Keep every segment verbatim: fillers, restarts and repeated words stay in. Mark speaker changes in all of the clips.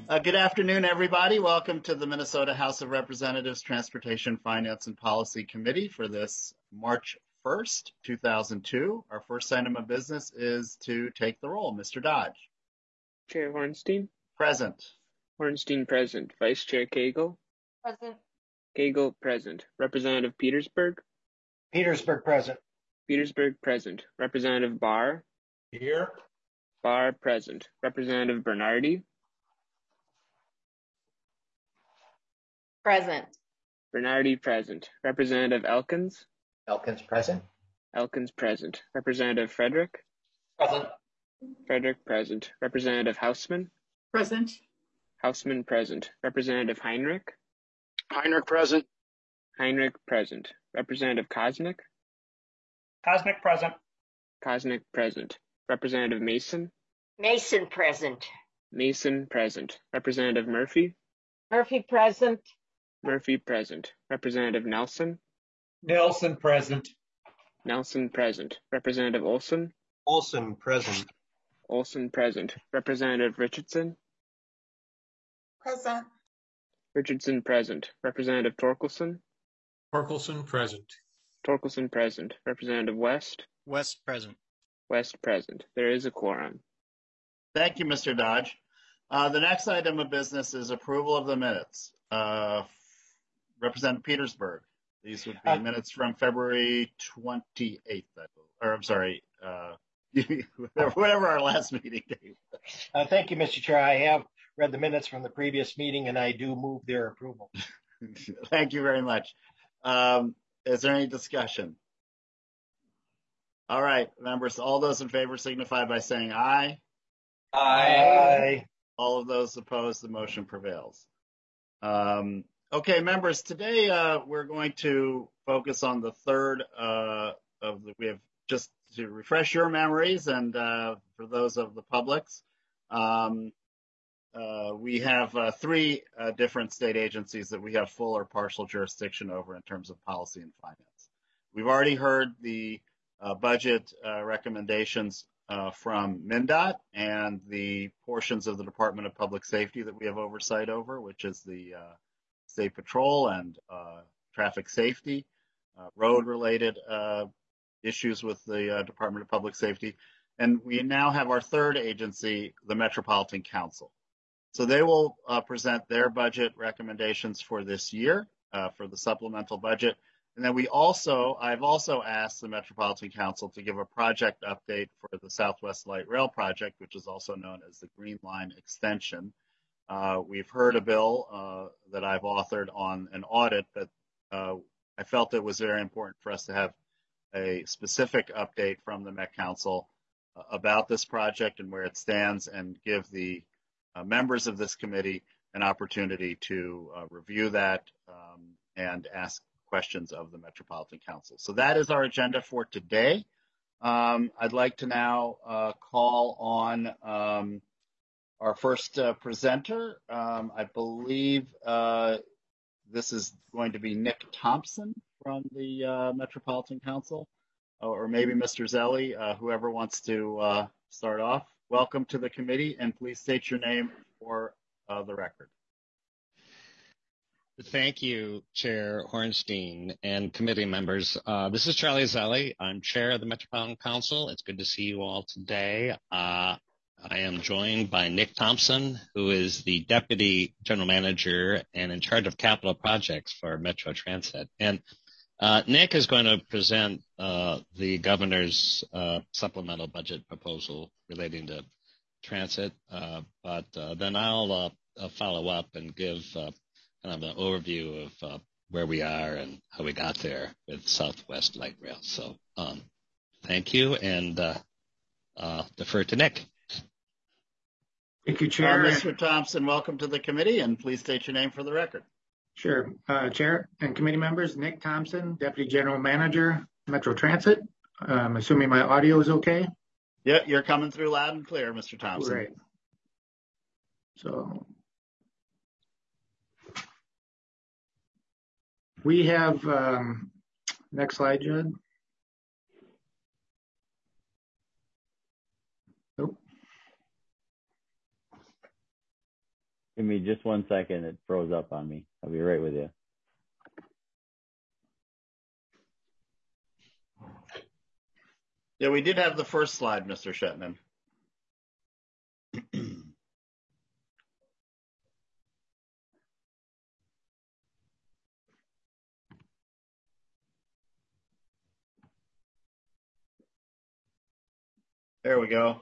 Speaker 1: Uh, good afternoon, everybody. Welcome to the Minnesota House of Representatives Transportation, Finance, and Policy Committee for this March first, two thousand two. Our first item of business is to take the roll. Mister Dodge.
Speaker 2: Chair Hornstein.
Speaker 1: Present.
Speaker 2: Hornstein present. Vice Chair Cagle.
Speaker 3: Present.
Speaker 2: Cagle present. Representative Petersburg.
Speaker 4: Petersburg present.
Speaker 2: Petersburg present. Representative Barr.
Speaker 4: Here.
Speaker 2: Barr present. Representative Bernardi.
Speaker 3: Present.
Speaker 2: Bernardi present. Representative Elkins.
Speaker 4: Elkins present.
Speaker 2: Elkins present. Representative Frederick.
Speaker 4: Present.
Speaker 2: Frederick present. Representative Hausman.
Speaker 3: Present.
Speaker 2: Hausman present. Representative Heinrich.
Speaker 4: Heinrich present.
Speaker 2: Heinrich present. Representative Kosnick.
Speaker 4: Kosnick present.
Speaker 2: Kosnick present. Representative Mason.
Speaker 3: Mason present.
Speaker 2: Mason present. Representative Murphy.
Speaker 3: Murphy present.
Speaker 2: Murphy present. Representative Nelson.
Speaker 4: Nelson present.
Speaker 2: Nelson present. Representative Olson.
Speaker 4: Olson present.
Speaker 2: Olson present. Representative Richardson.
Speaker 3: Present.
Speaker 2: Richardson present. Representative Torkelson.
Speaker 5: Torkelson present.
Speaker 2: Torkelson present. Representative West.
Speaker 5: West present.
Speaker 2: West present. There is a quorum.
Speaker 1: Thank you, Mister Dodge. Uh, the next item of business is approval of the minutes. Uh, Representative Petersburg. These would be
Speaker 4: Uh,
Speaker 1: minutes from February twenty-eighth, I believe. Or I'm sorry, uh, whatever our last meeting date.
Speaker 4: Uh, thank you, Mister Chair. I have read the minutes from the previous meeting, and I do move their approval.
Speaker 1: Thank you very much. Um, is there any discussion? All right, members, all those in favor signify by saying aye.
Speaker 4: Aye.
Speaker 1: All of those opposed, the motion prevails. Um, okay, members, today uh, we're going to focus on the third uh, of the, we have just to refresh your memories and uh, for those of the publics, um, uh, we have uh, three uh, different state agencies that we have full or partial jurisdiction over in terms of policy and finance. We've already heard the uh, budget uh, recommendations uh, from MnDOT and the portions of the Department of Public Safety that we have oversight over, which is the uh, State Patrol and uh, traffic safety, uh, road-related uh, issues with the uh, Department of Public Safety. And we now have our third agency, the Metropolitan Council. So they will uh, present their budget recommendations for this year, uh, for the supplemental budget. And then we also, I've also asked the Metropolitan Council to give a project update for the Southwest Light Rail project, which is also known as the Green Line Extension. Uh, we've heard a bill uh, that I've authored on an audit, but uh, I felt it was very important for us to have a specific update from the Met Council uh, about this project and where it stands, and give the uh, members of this committee an opportunity to uh, review that um, and ask questions of the Metropolitan Council. So that is our agenda for today. Um, I'd like to now uh, call on um, our first uh, presenter. Um, I believe uh, this is going to be Nick Thompson from the uh, Metropolitan Council, or maybe Mister Zelli, uh, whoever wants to uh, start off. Welcome to the committee, and please state your name for uh, the record.
Speaker 6: Thank you, Chair Hornstein and committee members. Uh, this is Charlie Zelli. I'm chair of the Metropolitan Council. It's good to see you all today. Uh, I am joined by Nick Thompson, who is the Deputy General Manager and in charge of capital projects for Metro Transit. And uh, Nick is going to present uh, the governor's uh, supplemental budget proposal relating to transit, uh, but uh, then I'll uh, uh, follow up and give uh, kind of an overview of uh, where we are and how we got there with Southwest Light Rail. So um, thank you, and uh, uh, defer to Nick.
Speaker 7: Thank you, Chair.
Speaker 1: Uh, Mister Thompson, welcome to the committee, and please state your name for the record.
Speaker 7: Sure. Uh, Chair and committee members, Nick Thompson, Deputy General Manager, Metro Transit. I'm assuming my audio is okay?
Speaker 1: Yeah, you're coming through loud and clear, Mister Thompson.
Speaker 7: Great. So we have, um, next slide, Judd. Nope.
Speaker 8: Give me just one second. It froze up on me. I'll be right with you.
Speaker 1: Yeah, we did have the first slide, Mister Shetman. There we go.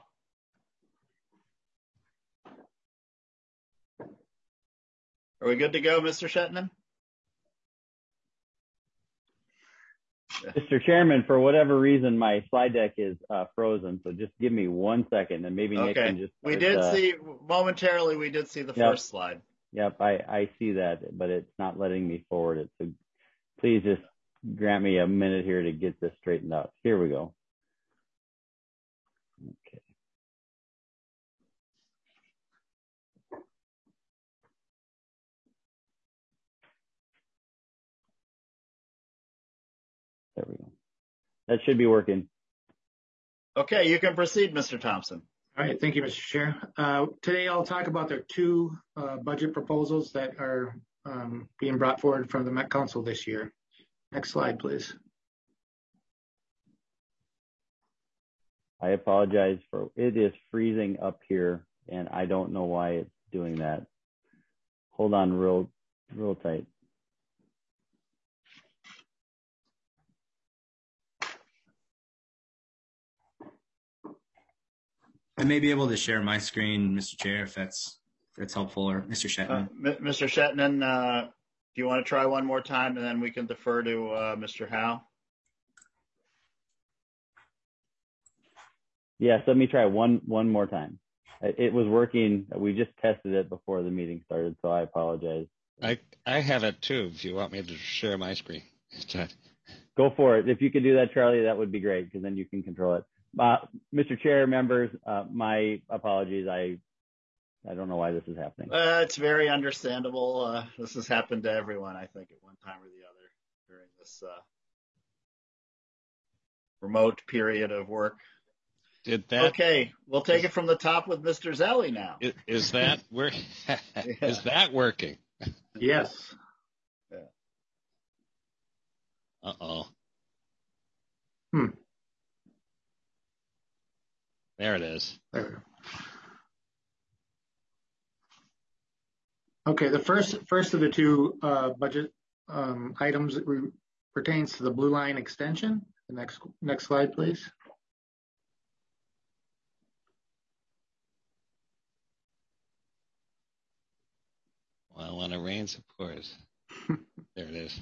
Speaker 1: Are we good to go, Mister Shetman?
Speaker 8: Mister Chairman, for whatever reason, my slide deck is uh, frozen. So just give me one second, and maybe Nick
Speaker 1: Okay.
Speaker 8: can just.
Speaker 1: We
Speaker 8: start,
Speaker 1: did
Speaker 8: uh,
Speaker 1: see momentarily. We did see the
Speaker 8: Yep.
Speaker 1: first slide.
Speaker 8: Yep, I, I see that, but it's not letting me forward it. So please just grant me a minute here to get this straightened out. Here we go. Okay. There we go. That should be working.
Speaker 1: Okay, you can proceed, Mister Thompson.
Speaker 7: All right, thank you, Mister Chair. Uh, today I'll talk about the two uh, budget proposals that are um, being brought forward from the Met Council this year. Next slide, please.
Speaker 8: I apologize for it is freezing up here, and I don't know why it's doing that. Hold on real, real tight.
Speaker 9: I may be able to share my screen, Mister Chair, if that's if that's helpful, or Mister Shetman.
Speaker 1: Uh, M- Mister Shetman, uh, do you want to try one more time, and then we can defer to uh, Mister Howe?
Speaker 8: Yes, let me try one one more time. It was working. We just tested it before the meeting started, so I apologize.
Speaker 6: I I have it too. If you want me to share my screen,
Speaker 8: go for it. If you could do that, Charlie, that would be great, because then you can control it. Uh, Mister Chair, members, uh, my apologies. I I don't know why this is happening.
Speaker 1: Uh, it's very understandable. Uh, this has happened to everyone, I think, at one time or the other during this uh, remote period of work.
Speaker 6: Did that?
Speaker 1: Okay, we'll take it from the top with Mister Zelli now.
Speaker 6: Is, is that work? yeah. Is that working?
Speaker 7: Yes.
Speaker 1: Yeah.
Speaker 6: Uh oh.
Speaker 7: Hmm.
Speaker 6: There it is.
Speaker 7: There we go. Okay, the first first of the two uh, budget um, items re- pertains to the Blue Line extension. The next next slide, please.
Speaker 6: Well, when it rains, it pours. There it is.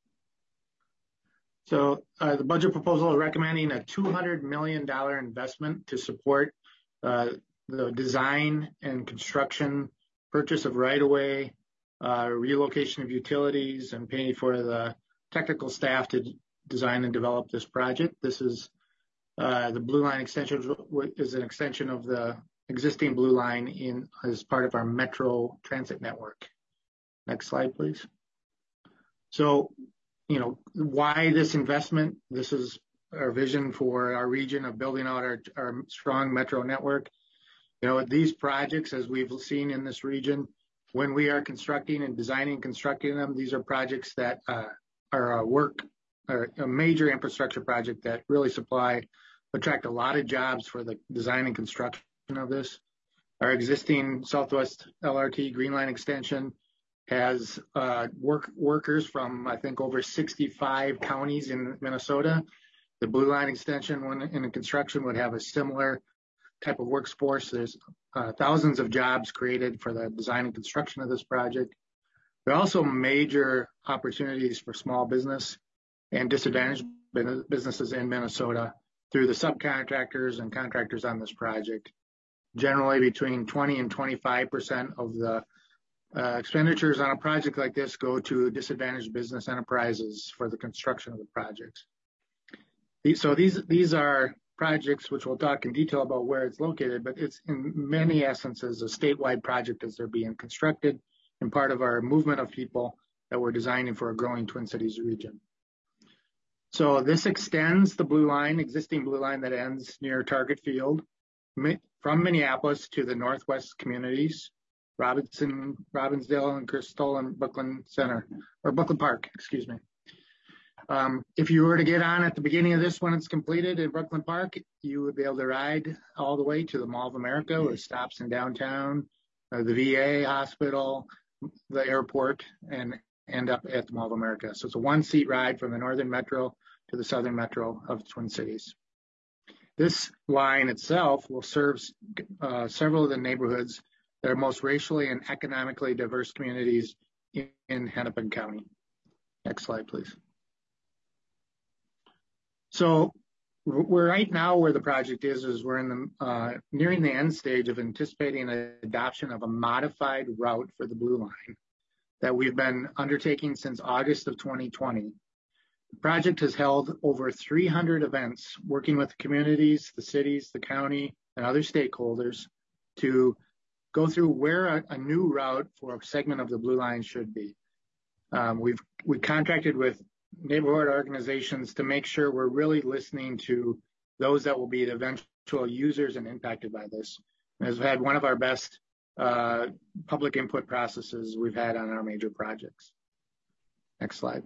Speaker 7: So uh, the budget proposal is recommending a two hundred million dollars investment to support uh, the design and construction, purchase of right-of-way, uh, relocation of utilities, and paying for the technical staff to d- design and develop this project. This is uh, the Blue Line extension is an extension of the existing Blue Line in as part of our Metro Transit network. Next slide, please. So, you know, why this investment? This is our vision for our region of building out our, our strong metro network. You know, these projects, as we've seen in this region, when we are constructing and designing and constructing them, these are projects that uh, are a work, or a major infrastructure project that really supply, attract a lot of jobs for the design and construction of this. Our existing Southwest L R T Green Line extension has uh, work workers from, I think, over sixty-five counties in Minnesota. The Blue Line extension, when in construction, would have a similar type of workforce. There's uh, thousands of jobs created for the design and construction of this project. There are also major opportunities for small business and disadvantaged businesses in Minnesota through the subcontractors and contractors on this project. Generally, between twenty and twenty-five percent of the uh, expenditures on a project like this go to disadvantaged business enterprises for the construction of the projects. These, so these these are projects which we'll talk in detail about where it's located, but it's in many essences a statewide project as they're being constructed and part of our movement of people that we're designing for a growing Twin Cities region. So this extends the Blue Line, existing Blue Line that ends near Target Field, from Minneapolis to the northwest communities Robinson, Robbinsdale, and Crystal and Brooklyn Center, or Brooklyn Park, excuse me. Um, if you were to get on at the beginning of this when it's completed in Brooklyn Park, you would be able to ride all the way to the Mall of America with stops in downtown, uh, the V A hospital, the airport, and end up at the Mall of America. So it's a one seat ride from the Northern Metro to the Southern Metro of Twin Cities. This line itself will serve uh, several of the neighborhoods that are most racially and economically diverse communities in, in Hennepin County. Next slide, please. So we're right now where the project is, is we're in the uh, nearing the end stage of anticipating the adoption of a modified route for the Blue Line that we've been undertaking since August of twenty twenty. The project has held over three hundred events working with the communities, the cities, the county, and other stakeholders to go through where a, a new route for a segment of the Blue Line should be. Um, we've we contracted with neighborhood organizations to make sure we're really listening to those that will be the eventual users and impacted by this. And has had one of our best uh, public input processes we've had on our major projects. Next slide.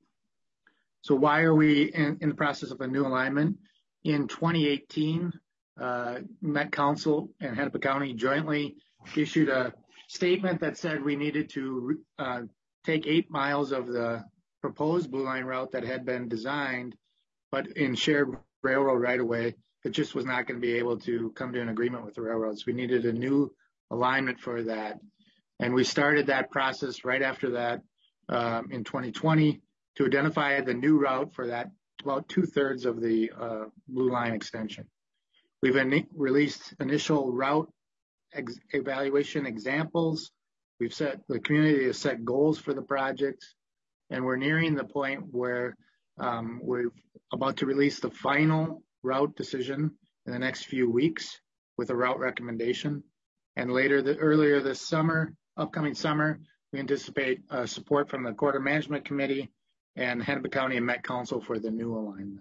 Speaker 7: So why are we in, in the process of a new alignment? In twenty eighteen, uh, Met Council and Hennepin County jointly issued a statement that said we needed to uh, take eight miles of the proposed Blue Line route that had been designed, but in shared railroad right of way, it just was not going to be able to come to an agreement with the railroads. We needed a new alignment for that. And we started that process right after that um, in twenty twenty to identify the new route for that, about two thirds of the uh, Blue Line extension. We've in released initial route ex evaluation examples. We've set, the community has set goals for the project. And we're nearing the point where um, we're about to release the final route decision in the next few weeks with a route recommendation. And later, the, earlier this summer, upcoming summer, we anticipate uh, support from the Corridor Management Committee and Hennepin County and Met Council for the new alignment.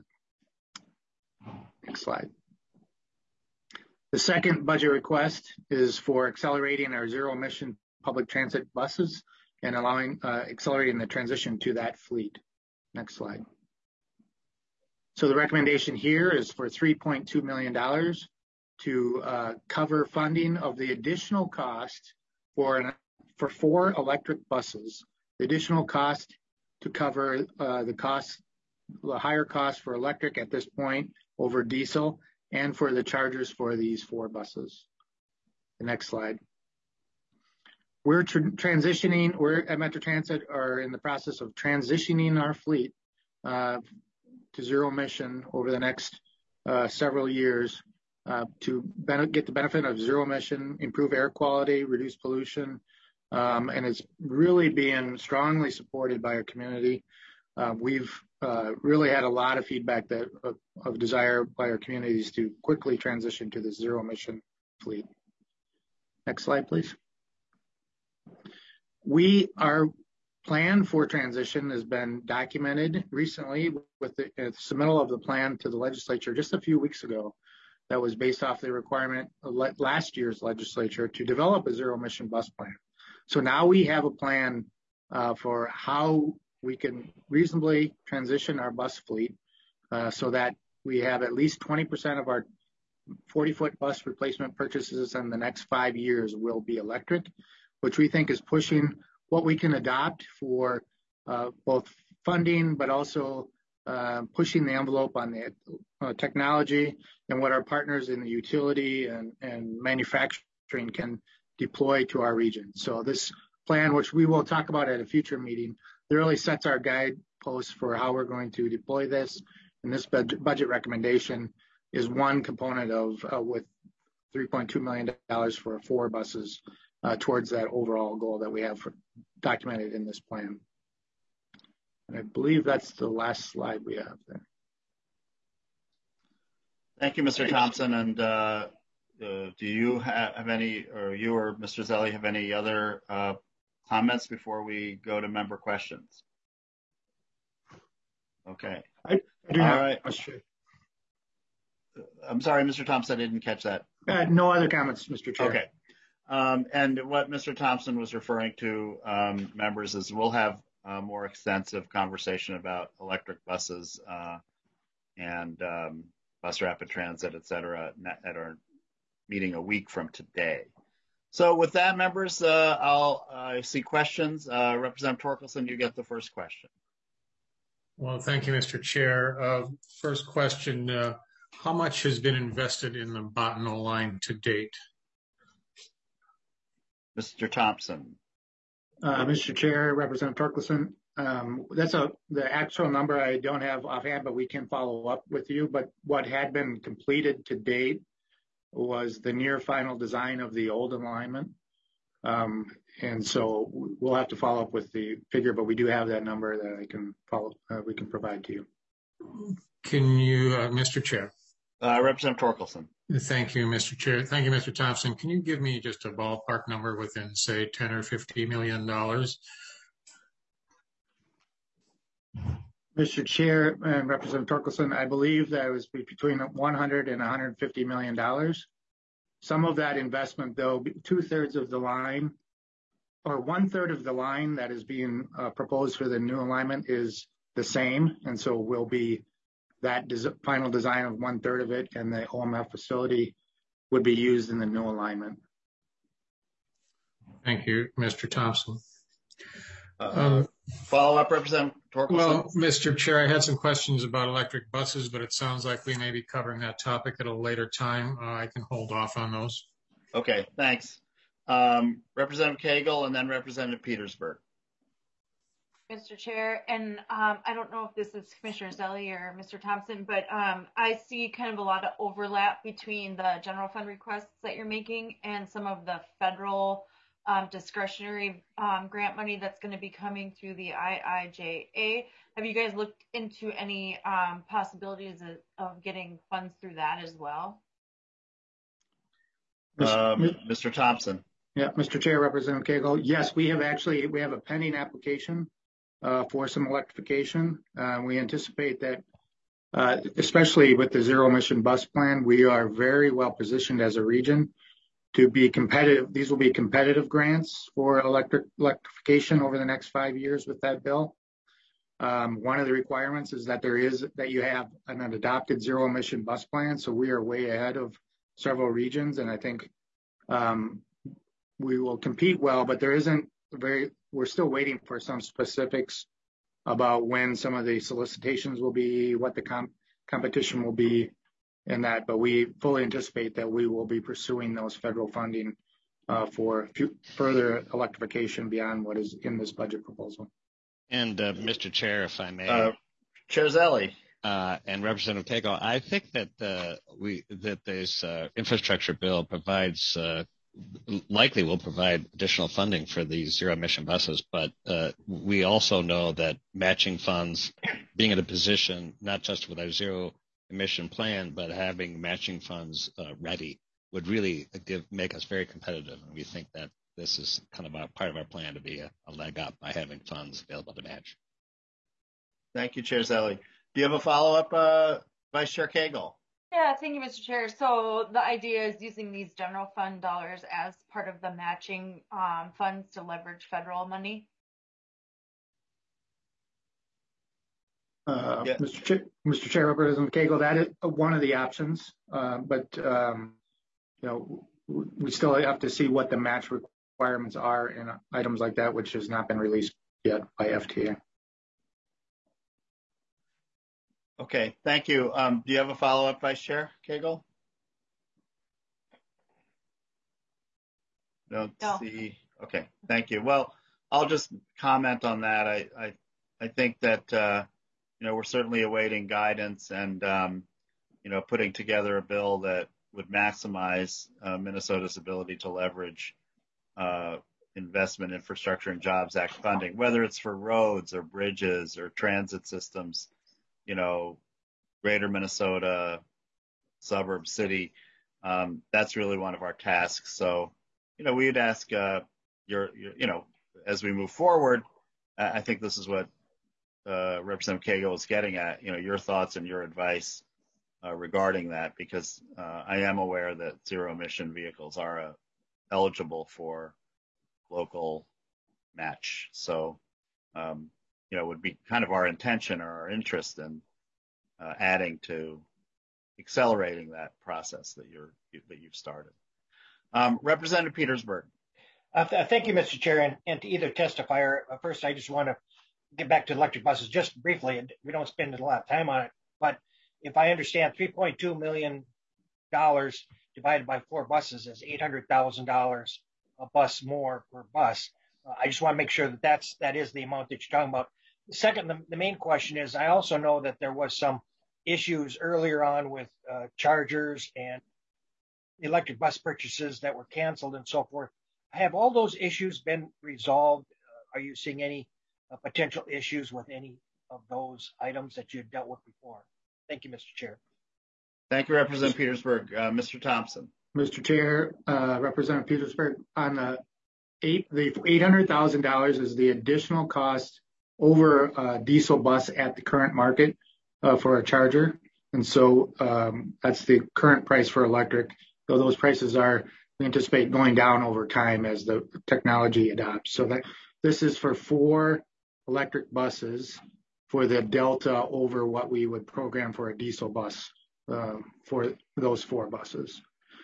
Speaker 7: Next slide. The second budget request is for accelerating our zero emission public transit buses and allowing, uh, accelerating the transition to that fleet. Next slide. So the recommendation here is for three point two million dollars to uh, cover funding of the additional cost for, an, for four electric buses. The additional cost to cover uh, the cost, the higher cost for electric at this point over diesel, and for the chargers for these four buses. The next slide. We're tr transitioning, we're at Metro Transit are in the process of transitioning our fleet uh, to zero emission over the next uh, several years uh, to get the benefit of zero emission, improve air quality, reduce pollution, um, and it's really being strongly supported by our community. Uh, we've uh, really had a lot of feedback that of, of desire by our communities to quickly transition to the zero emission fleet. Next slide, please. We, our plan for transition has been documented recently with the uh, submittal of the plan to the legislature just a few weeks ago. That was based off the requirement of last year's legislature to develop a zero emission bus plan. So now we have a plan uh, for how we can reasonably transition our bus fleet uh, so that we have at least twenty percent of our forty foot bus replacement purchases in the next five years will be electric, which we think is pushing what we can adopt for uh, both funding, but also uh, pushing the envelope on the uh, technology and what our partners in the utility and, and manufacturing can deploy to our region. So this plan, which we will talk about at a future meeting, really sets our guideposts for how we're going to deploy this. And this budget, budget recommendation is one component of uh, with three point two million dollars for four buses uh, towards that overall goal that we have for, documented in this plan. And I believe that's the last slide we have there.
Speaker 1: Thank you, Mister Thompson. And uh, uh, do you have, have any, or you or Mister Zelli have any other uh, comments before we go to member questions? Okay.
Speaker 7: I, I do
Speaker 1: All
Speaker 7: have
Speaker 1: right.
Speaker 7: a question.
Speaker 1: I'm sorry, Mister Thompson, I didn't catch that.
Speaker 7: Uh, no other comments, Mister Chair.
Speaker 1: Okay. Um, and what Mister Thompson was referring to, um, members, is we'll have a more extensive conversation about electric buses uh, and um, bus rapid transit, et cetera, at our meeting a week from today. So with that, members, uh, I'll uh, see questions. Uh, Representative Torkelson, you get the first question.
Speaker 5: Well, thank you, Mister Chair. Uh, first question, uh, how much has been invested in the Bottineau line to date?
Speaker 1: Mister Thompson.
Speaker 7: Uh, Mister Chair, Representative Torkelson, um, that's a the actual number I don't have offhand, but we can follow up with you. But what had been completed to date was the near final design of the old alignment. Um, and so we'll have to follow up with the figure, but we do have that number that I can follow, uh, we can provide to you.
Speaker 5: Can you, uh, Mister Chair?
Speaker 1: Uh, Representative Torkelson.
Speaker 5: Thank you, Mister Chair. Thank you, Mister Thompson. Can you give me just a ballpark number within, say, ten or fifty million dollars?
Speaker 7: Mister Chair and Representative Torkelson, I believe that it was between one hundred and one hundred fifty million dollars. Some of that investment, though, two thirds of the line, or one third of the line that is being uh, proposed for the new alignment is the same, and so will be that des final design of one third of it, and the O M F facility would be used in the new alignment.
Speaker 5: Thank you, Mister Thompson.
Speaker 1: Uh,
Speaker 5: um,
Speaker 1: follow up, Representative Torkelson.
Speaker 5: Well, Mister Chair, I had some questions about electric buses, but it sounds like we may be covering that topic at a later time. Uh, I can hold off on those.
Speaker 1: Okay, thanks. Um, Representative Cagle and then Representative Petersburg.
Speaker 3: Mister Chair, and um, I don't know if this is Commissioner Zelli or Mister Thompson, but um, I see kind of a lot of overlap between the general fund requests that you're making and some of the federal um, discretionary um, grant money that's going to be coming through the I I J A. Have you guys looked into any um, possibilities of, of getting funds through that as well?
Speaker 1: Um, Mister Thompson.
Speaker 7: Yeah, Mister Chair, Representative Cagle. Yes, we have actually, we have a pending application Uh, for some electrification. Uh, we anticipate that, uh, especially with the zero emission bus plan, we are very well positioned as a region to be competitive. These will be competitive grants for electric electrification over the next five years with that bill. Um, one of the requirements is that there is that you have an adopted zero emission bus plan. So we are way ahead of several regions, and I think um, we will compete well, but there isn't very we're still waiting for some specifics about when some of the solicitations will be, what the comp competition will be in that, but we fully anticipate that we will be pursuing those federal funding uh, for further electrification beyond what is in this budget proposal.
Speaker 6: And uh, Mister Chair, if I may.
Speaker 1: Uh, Chair Zelli.
Speaker 6: Uh, and Representative Cagle, I think that uh, we that this uh, infrastructure bill provides uh, likely will provide additional funding for these zero emission buses, but uh, we also know that matching funds, being in a position not just with our zero emission plan, but having matching funds uh, ready would really give make us very competitive. And we think that this is kind of a part of our plan to be a, a leg up by having funds available to match.
Speaker 1: Thank you, Chair Zelli. Do you have a follow up, uh, Vice Chair Cagle?
Speaker 3: Yeah, thank you, Mister Chair. So the idea is using these general fund dollars as part of the matching um, funds to leverage federal money.
Speaker 7: Uh, yeah. Mister Chair, Mister Chair, Representative Cagle, that is one of the options, uh, but um, you know we still have to see what the match requirements are in items like that, which has not been released yet by F T A.
Speaker 1: Okay, thank you. Um, do you have a follow-up, Vice Chair Cagle? Don't
Speaker 3: no.
Speaker 1: see. Okay, thank you. Well, I'll just comment on that. I I, I think that uh, you know we're certainly awaiting guidance and um, you know putting together a bill that would maximize uh, Minnesota's ability to leverage uh, Investment, Infrastructure, and Jobs Act funding, whether it's for roads or bridges or transit systems. You know, greater Minnesota, suburb, city, um, that's really one of our tasks. So, you know, we'd ask uh, your, your, you know, as we move forward, I think this is what uh, Representative Cagle is getting at, you know, your thoughts and your advice uh, regarding that, because uh, I am aware that zero emission vehicles are a, eligible for local match. So, um, you know, it would be kind of our intention or our interest in uh, adding to accelerating that process that you're that you've started. Um, Representative Petersburg.
Speaker 4: Uh, th- thank you, Mister Chair, and, and to either testifier. Uh, first, I just want to get back to electric buses just briefly, and we don't spend a lot of time on it. But if I understand, three point two million dollars divided by four buses is eight hundred thousand dollars a bus more per bus. Uh, I just want to make sure that that's that is the amount that you're talking about. Second, the, the main question is, I also know that there was some issues earlier on with uh, chargers and electric bus purchases that were canceled and so forth. Have all those issues been resolved? Uh, are you seeing any uh, potential issues with any of those items that you dealt with before? Thank you, Mister Chair.
Speaker 1: Thank you, Representative Petersburg. Uh, Mister Thompson.
Speaker 7: Mister Chair, uh, Representative Petersburg, on the eight, the eight hundred thousand dollars is the additional cost over a diesel bus at the current market uh, for a charger. And so um, that's the current price for electric, though those prices are, we anticipate going down over time as the technology adopts. So that this is for four electric buses for the delta over what we would program for a diesel bus uh, for those four buses.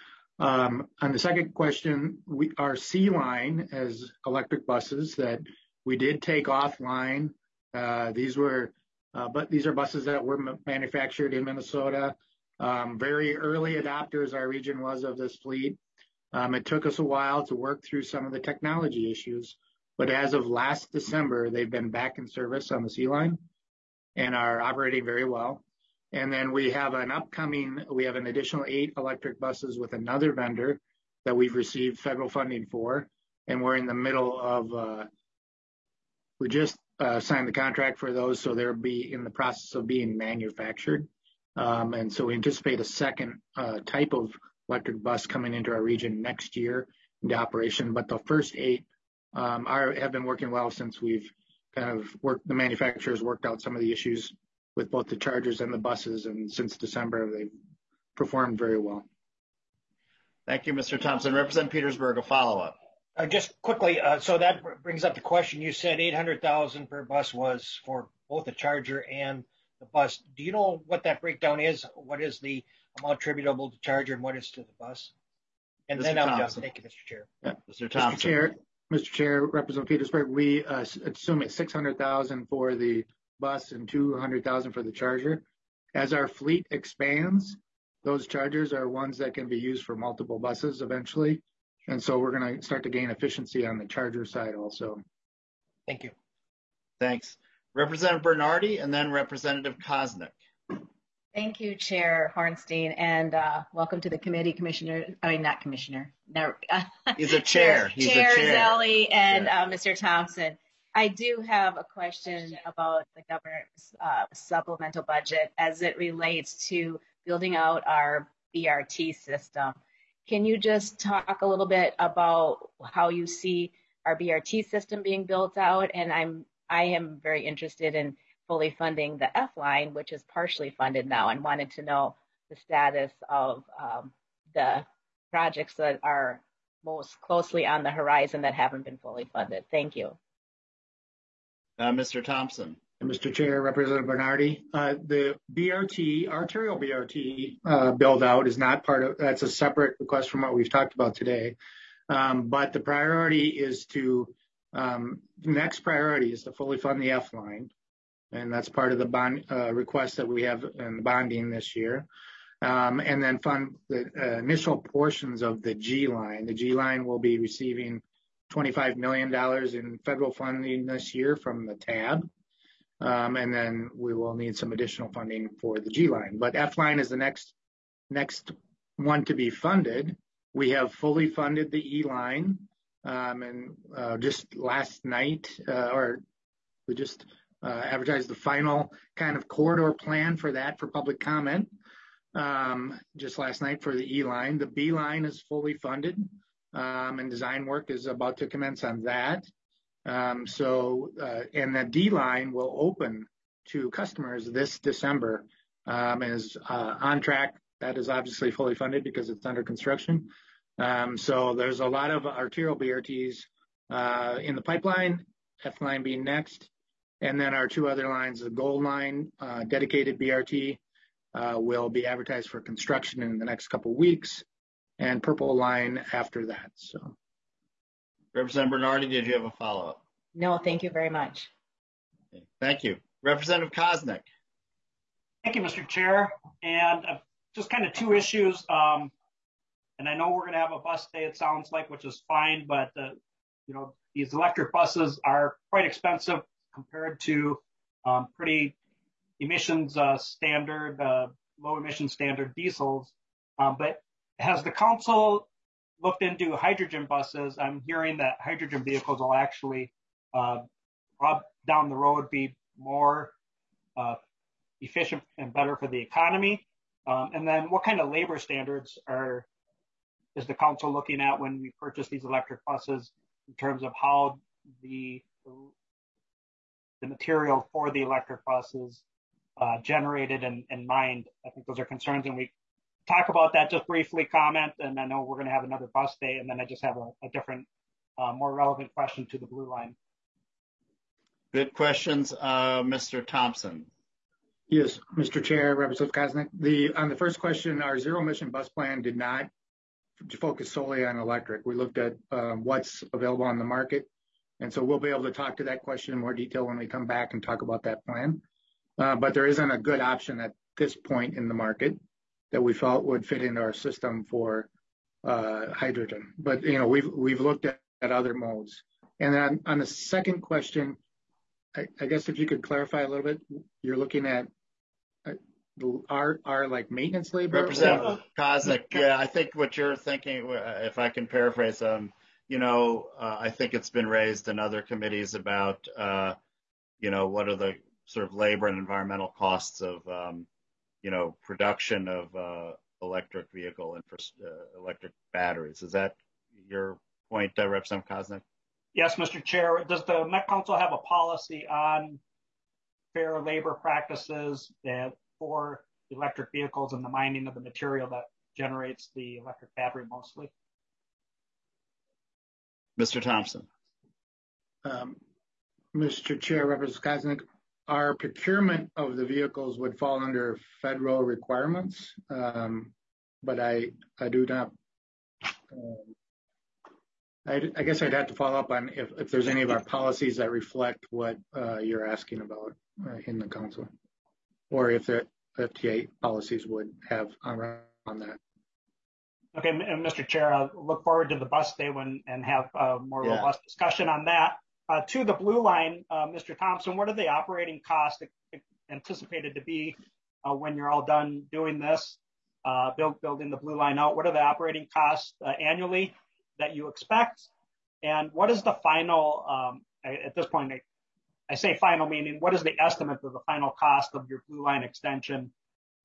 Speaker 7: Um, on the second question, we, our C line as electric buses that we did take offline. Uh, these were, uh, but these are buses that were m- manufactured in Minnesota. Um, very early adopters our region was of this fleet. Um, it took us a while to work through some of the technology issues, but as of last December, they've been back in service on the C line and are operating very well. And then we have an upcoming, we have an additional eight electric buses with another vendor that we've received federal funding for. And we're in the middle of, uh, we just uh, signed the contract for those, so they'll be in the process of being manufactured. Um, and so we anticipate a second uh, type of electric bus coming into our region next year into operation. But the first eight um, are have been working well since we've kind of worked, the manufacturers worked out some of the issues with both the chargers and the buses. And since December, they've performed very well.
Speaker 1: Thank you, Mister Thompson. Representative Petersburg, a follow-up.
Speaker 4: Uh, just quickly, uh, so that brings up the question. You said eight hundred thousand per bus was for both the charger and the bus. Do you know what that breakdown is? What is the amount attributable to charger and what is to the bus? And
Speaker 1: Mister
Speaker 4: then I'm done.
Speaker 1: Thompson.
Speaker 4: Thank you, Mister Chair.
Speaker 1: Yeah. Mister Thompson.
Speaker 7: Mister Chair, Mister Chair, Representative Petersburg, we uh, assume it's six hundred thousand for the bus and two hundred thousand for the charger. As our fleet expands, those chargers are ones that can be used for multiple buses eventually. And so we're going to start to gain efficiency on the charger side also.
Speaker 4: Thank you.
Speaker 1: Thanks. Representative Bernardi and then Representative Koznick.
Speaker 10: Thank you, Chair Hornstein, and uh, welcome to the committee, Commissioner. I mean, not Commissioner. No,
Speaker 1: He's a chair. He's
Speaker 10: Chair
Speaker 1: a chair.
Speaker 10: Zelle and
Speaker 1: Yeah.
Speaker 10: uh, Mister Thompson. I do have a question about the governor's uh, supplemental budget as it relates to building out our B R T system. Can you just talk a little bit about how you see our B R T system being built out? And I'm I am very interested in fully funding the F line, which is partially funded now, and wanted to know the status of um, the projects that are most closely on the horizon that haven't been fully funded. Thank you.
Speaker 1: Uh, Mister Thompson.
Speaker 7: And Mister Chair, Representative Bernardi, uh, the B R T, arterial B R T uh, build out is not part of, that's a separate request from what we've talked about today. Um, but the priority is to, um, next priority is to fully fund the F line. And that's part of the bond uh, request that we have in the bonding this year. Um, and then fund the uh, initial portions of the G line. The G line will be receiving twenty-five million dollars in federal funding this year from the T A B. Um, and then we will need some additional funding for the G line. But F line is the next next one to be funded. We have fully funded the E line. Um, and uh, just last night, uh, or we just uh, advertised the final kind of corridor plan for that for public comment. Um, just last night for the E line. The B line is fully funded. Um, and design work is about to commence on that. Um, so, uh, and the D line will open to customers this December, um, and is uh, on track. That is obviously fully funded because it's under construction. Um, so there's a lot of arterial B R Ts uh, in the pipeline, F line being next. And then our two other lines, the Gold Line uh, dedicated B R T uh, will be advertised for construction in the next couple of weeks, and Purple Line after that. So,
Speaker 1: Representative Bernardi, did you have a follow-up?
Speaker 10: No, thank you very much.
Speaker 1: Okay, thank you. Representative Koznick.
Speaker 11: Thank you, Mister Chair. And uh, just kind of two issues. Um, and I know we're going to have a bus day, it sounds like, which is fine, but uh, you know, these electric buses are quite expensive compared to um, pretty emissions uh, standard, uh, low emission standard diesels. Um, but has the council looked into hydrogen buses? I'm hearing that hydrogen vehicles will actually uh, down the road be more uh, efficient and better for the economy. Um, and then what kind of labor standards are is the council looking at when we purchase these electric buses in terms of how the the material for the electric bus is uh, generated and, and mined? I think those are concerns, and we talk about that just briefly, comment, and I know we're going to have another bus day, and then I just have a, a different, uh, more relevant question to the Blue Line.
Speaker 1: Good questions, uh, Mister Thompson.
Speaker 7: Yes, Mister Chair, Representative Koznick. The on the first question, our zero emission bus plan did not focus solely on electric. We looked at um, what's available on the market. And so we'll be able to talk to that question in more detail when we come back and talk about that plan. Uh, but there isn't a good option at this point in the market that we felt would fit into our system for uh, hydrogen. But, you know, we've, we've looked at, at other modes. And then on the second question, I, I guess if you could clarify a little bit, you're looking at uh, our, our like maintenance labor?
Speaker 1: Representative Koznick, yeah, I think what you're thinking, if I can paraphrase, um, you know, uh, I think it's been raised in other committees about, uh, you know, what are the sort of labor and environmental costs of, um, you know, production of uh, electric vehicle and uh, electric batteries. Is that your point, uh, Representative Koznick?
Speaker 11: Yes, Mister Chair. Does the Met Council have a policy on fair labor practices that for electric vehicles and the mining of the material that generates the electric battery mostly?
Speaker 1: Mister Thompson.
Speaker 7: Um, Mister Chair, Representative Koznick, our procurement of the vehicles would fall under federal requirements, um, but I, I do not, um, I, I guess I'd have to follow up on if, if there's any of our policies that reflect what uh, you're asking about uh, in the council, or if the F T A policies would have on, on that.
Speaker 11: Okay, and Mister Chair, I look forward to the bus day when and have a more yeah. robust discussion on that. Uh, to the Blue Line, uh, Mister Thompson, what are the operating costs anticipated to be uh, when you're all done doing this, uh, build, building the Blue Line out? What are the operating costs uh, annually that you expect? And what is the final, um, at this point, I, I say final meaning, what is the estimate of the final cost of your Blue Line extension?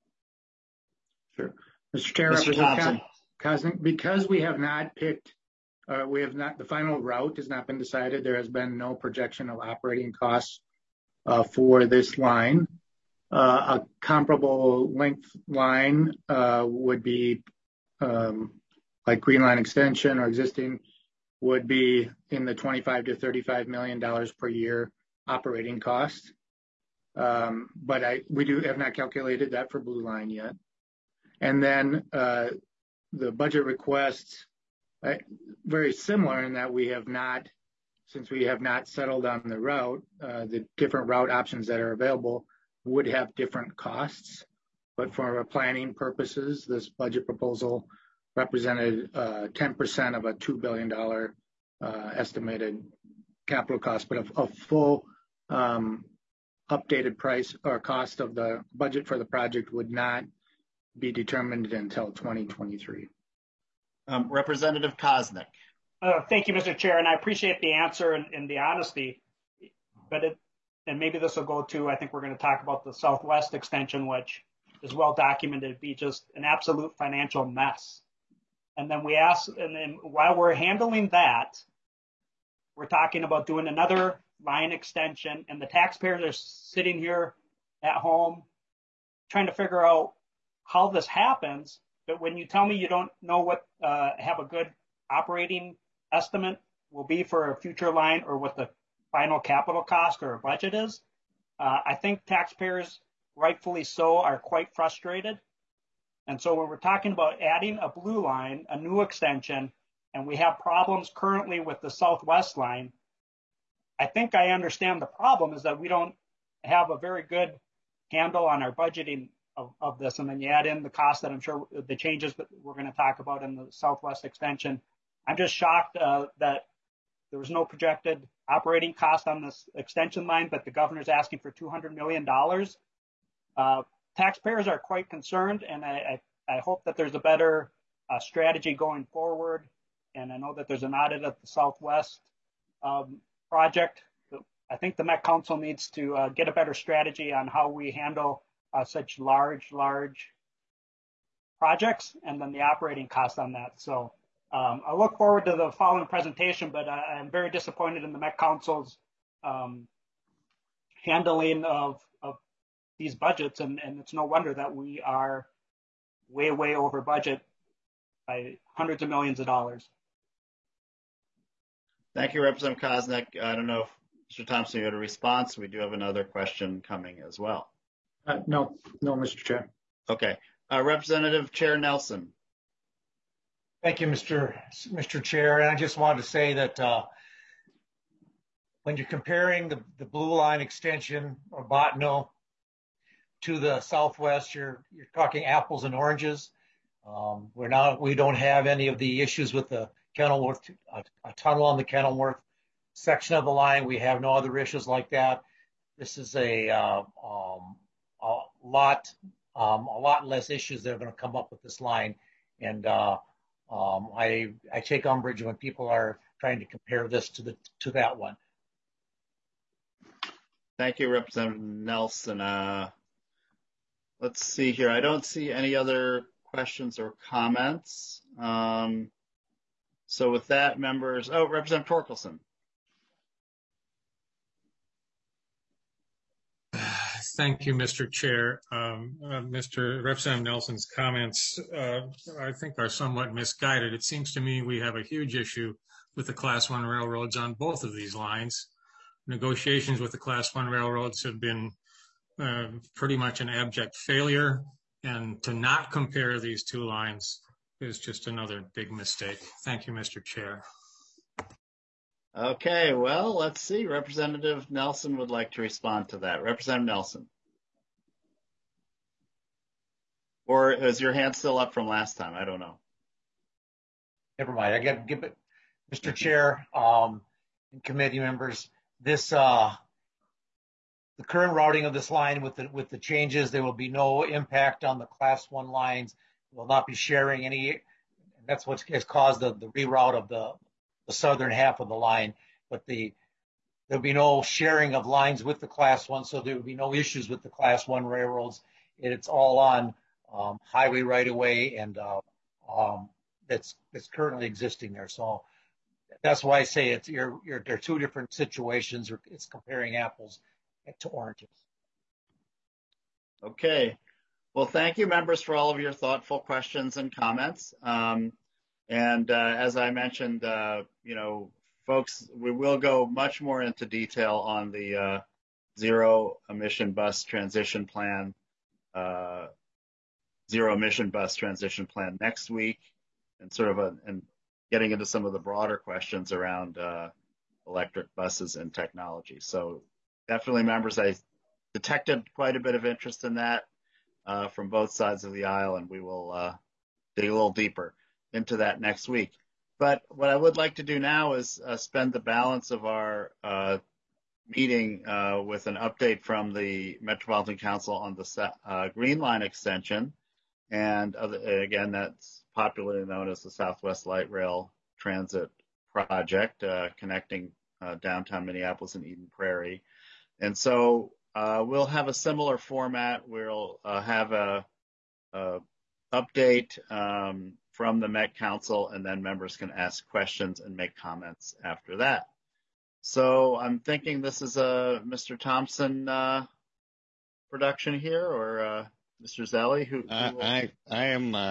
Speaker 7: Sure. Mister Chair, Mister Thompson. Koznick, because we have not picked, uh, we have not, the final route has not been decided. There has been no projection of operating costs uh, for this line. Uh, a comparable length line uh, would be um, like Green Line extension or existing would be in the twenty-five to thirty-five million dollars per year operating cost. Um, but I, we do have not calculated that for Blue Line yet. And then uh, the budget requests, uh, very similar in that we have not, since we have not settled on the route, uh, the different route options that are available would have different costs. But for planning purposes, this budget proposal represented uh, ten percent of a two billion dollars uh, estimated capital cost, but a, a full um, updated price or cost of the budget for the project would not be determined until twenty twenty-three.
Speaker 1: Um, Representative Koznick.
Speaker 11: Uh, thank you, Mister Chair, and I appreciate the answer and, and the honesty. But it, and maybe this will go to, I think we're going to talk about the Southwest extension, which is well documented to be just an absolute financial mess. And then we ask, and then while we're handling that, we're talking about doing another line extension, and the taxpayers are sitting here at home trying to figure out how this happens. but when you tell me you don't know what uh, have a good operating estimate will be for a future line or what the final capital cost or a budget is, uh, I think taxpayers, rightfully so, are quite frustrated. And so when we're talking about adding a blue line, a new extension, and we have problems currently with the southwest line, I think I understand the problem is that we don't have a very good handle on our budgeting of, of this. And then you add in the cost that I'm sure the changes that we're going to talk about in the southwest extension. I'm just shocked uh, that there was no projected operating cost on this extension line, but the governor's asking for two hundred million dollars. Uh, taxpayers are quite concerned, and I, I, I hope that there's a better uh, strategy going forward. And I know that there's an audit of the Southwest um, project. I think the Met Council needs to uh, get a better strategy on how we handle uh, such large, large projects and then the operating cost on that. So um, I look forward to the following presentation, but I, I'm very disappointed in the Met Council's um, handling of, of these budgets. And, and it's no wonder that we are way, way over budget by hundreds of millions of dollars.
Speaker 1: Thank you, Representative Koznick. I don't know if Mister Thompson, you had a response. We do have another question coming as well.
Speaker 7: Uh, no, no, Mister Chair.
Speaker 1: Okay. Uh, Representative Chair Nelson.
Speaker 4: Thank you, Mister Mister Chair. And I just wanted to say that uh, when you're comparing the, the Blue Line extension or Bottineau to the Southwest, you're you're talking apples and oranges. Um, we're not we don't have any of the issues with the Kenilworth, a, a tunnel on the Kenilworth section of the line. We have no other issues like that. This is a uh, um, a lot um, a lot less issues that are going to come up with this line, and uh, um, I I take umbrage when people are trying to compare this to the to that one.
Speaker 1: Thank you, Representative Nelson. Uh, let's see here. I don't see any other questions or comments. Um, so with that, members, oh, Representative Torkelson.
Speaker 5: Thank you, Mister Chair. Um, uh, Mister Representative Nelson's comments, uh, I think, are somewhat misguided. It seems to me we have a huge issue with the Class one railroads on both of these lines. Negotiations with the Class one railroads have been uh, pretty much an abject failure, and to not compare these two lines is just another big mistake. Thank you, Mister Chair.
Speaker 1: Okay, well, let's see. Representative Nelson would like to respond to that. Representative Nelson. Or is your hand still up from last time? I don't know.
Speaker 4: Never mind. I got to give it, Mister Chair, um, and committee members. This uh, the current routing of this line with the with the changes, there will be no impact on the Class one lines. Will not be sharing any. And that's what has caused the, the reroute of the the southern half of the line, but the there'll be no sharing of lines with the Class one, so there will be no issues with the Class one railroads. It's all on um, highway right away, and uh, um, that's that's currently existing there. So that's why I say it's you're, you're they're two different situations. It's comparing apples to oranges.
Speaker 1: Okay. Well, thank you, members, for all of your thoughtful questions and comments. Um, And uh, as I mentioned, uh, you know, folks, we will go much more into detail on the uh, zero emission bus transition plan, uh, zero emission bus transition plan next week, and sort of a, and getting into some of the broader questions around uh, electric buses and technology. So definitely, members, I detected quite a bit of interest in that uh, from both sides of the aisle, and we will uh, dig a little deeper into that next week. But what I would like to do now is uh, spend the balance of our uh, meeting uh, with an update from the Metropolitan Council on the uh, Green Line extension. And other, again, that's popularly known as the Southwest Light Rail Transit Project, uh, connecting uh, downtown Minneapolis and Eden Prairie. And so uh, we'll have a similar format. We'll uh, have a, a update um, from the Met Council, and then members can ask questions and make comments after that. So I'm thinking this is a Mister Thompson uh, production here, or uh, Mister Zelli, who, who
Speaker 6: uh,
Speaker 1: will...
Speaker 6: I I am uh,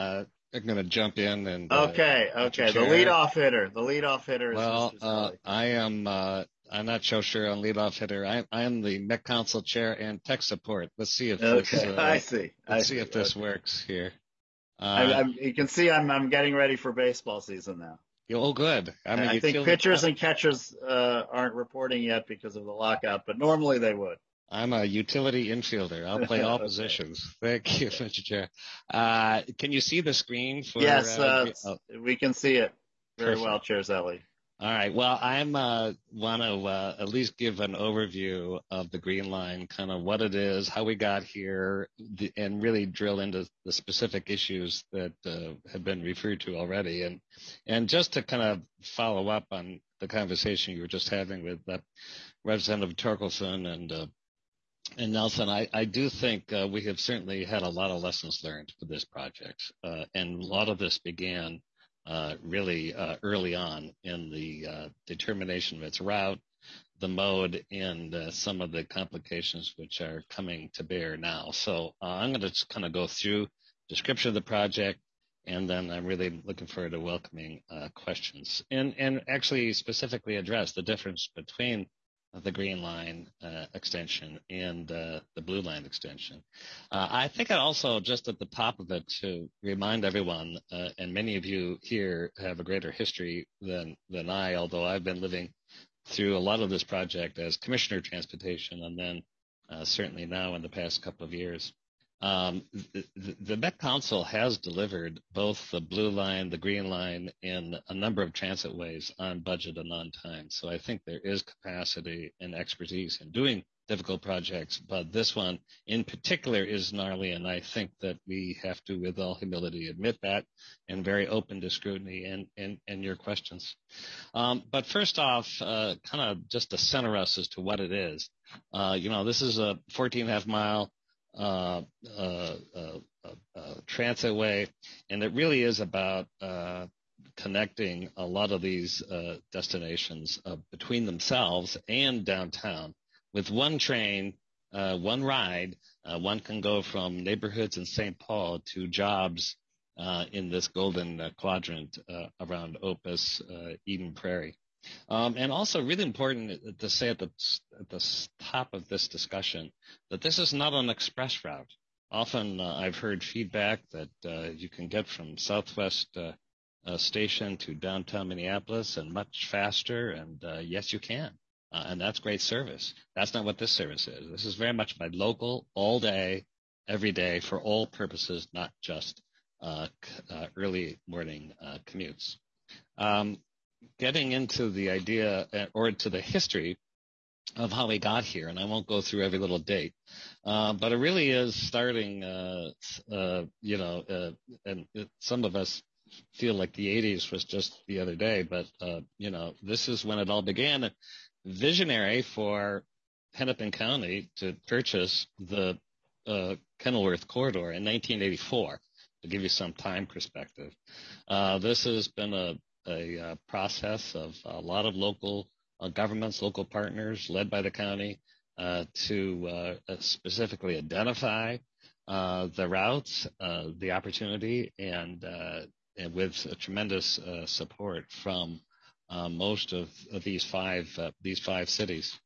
Speaker 6: I'm going to jump in and. Uh,
Speaker 1: okay, okay. The leadoff hitter. The leadoff hitter is
Speaker 6: well,
Speaker 1: Mister
Speaker 6: uh, I am. Uh, I'm not so sure on leadoff hitter. I, I am the M E C Council chair and tech support. Let's see if
Speaker 1: okay.
Speaker 6: this. Uh,
Speaker 1: I see.
Speaker 6: Let's
Speaker 1: I
Speaker 6: see
Speaker 1: see.
Speaker 6: if this
Speaker 1: okay.
Speaker 6: works here. Uh,
Speaker 1: I, I'm, you can see I'm I'm getting ready for baseball season now.
Speaker 6: Oh, good. I mean,
Speaker 1: I
Speaker 6: you
Speaker 1: think
Speaker 6: feel
Speaker 1: pitchers
Speaker 6: the,
Speaker 1: and catchers uh, aren't reporting yet because of the lockout, but normally they would.
Speaker 6: I'm a utility infielder. I'll play all
Speaker 1: okay.
Speaker 6: positions. Thank you, Mister Chair. Uh, can you see the screen? For,
Speaker 1: yes, uh,
Speaker 6: uh,
Speaker 1: oh. we can see it very
Speaker 6: Perfect.
Speaker 1: well, Chair Zelle.
Speaker 6: All right. Well, I'm uh, want to uh, at least give an overview of the Green Line, kind of what it is, how we got here, the, and really drill into the specific issues that uh, have been referred to already. And and just to kind of follow up on the conversation you were just having with uh, Representative Torkelson and uh, and Nelson, I, I do think uh, we have certainly had a lot of lessons learned for this project, uh, and a lot of this began Uh, really uh, early on in the uh, determination of its route, the mode, and uh, some of the complications which are coming to bear now. So uh, I'm going to just kind of go through description of the project, and then I'm really looking forward to welcoming uh, questions and, and actually specifically address the difference between the Green Line uh, extension and uh, the Blue Line extension. Uh, I think I'd also, just at the top of it, to remind everyone, uh, and many of you here have a greater history than, than I, although I've been living through a lot of this project as Commissioner of Transportation, and then uh, certainly now in the past couple of years. Um, the, the M E C Council has delivered both the Blue Line, the Green Line, and a number of transit ways on budget and on time. So I think there is capacity and expertise in doing difficult projects, but this one in particular is gnarly, and I think that we have to, with all humility, admit that, and very open to scrutiny and, and, and your questions. Um, but first off, uh, kind of just to center us as to what it is. Uh, you know, this is a fourteen and a half mile Uh, uh, uh, uh, transit way, and it really is about uh, connecting a lot of these uh, destinations uh, between themselves and downtown. With one train, uh, one ride, uh, one can go from neighborhoods in Saint Paul to jobs uh, in this golden uh, quadrant uh, around Opus, uh, Eden Prairie. Um, and also really important to say at the, at the top of this discussion that this is not an express route. Often uh, I've heard feedback that uh, you can get from Southwest uh, uh, Station to downtown Minneapolis and much faster, and uh, yes, you can. Uh, and that's great service. That's not what this service is. This is very much by local, all day, every day, for all purposes, not just uh, uh, early morning uh, commutes. Um, Getting into the idea or to the history of how we got here, and I won't go through every little date, uh, but it really is starting, uh, uh, you know, uh, and it, some of us feel like the eighties was just the other day, but, uh, you know, this is when it all began. Visionary for Hennepin County to purchase the uh, Kenilworth corridor in nineteen eighty-four, to give you some time perspective. Uh, this has been a a uh, process of a lot of local uh, governments, local partners led by the county uh, to uh, specifically identify uh, the routes, uh, the opportunity, and, uh, and with tremendous uh, support from uh, most of, of these five uh, these five cities.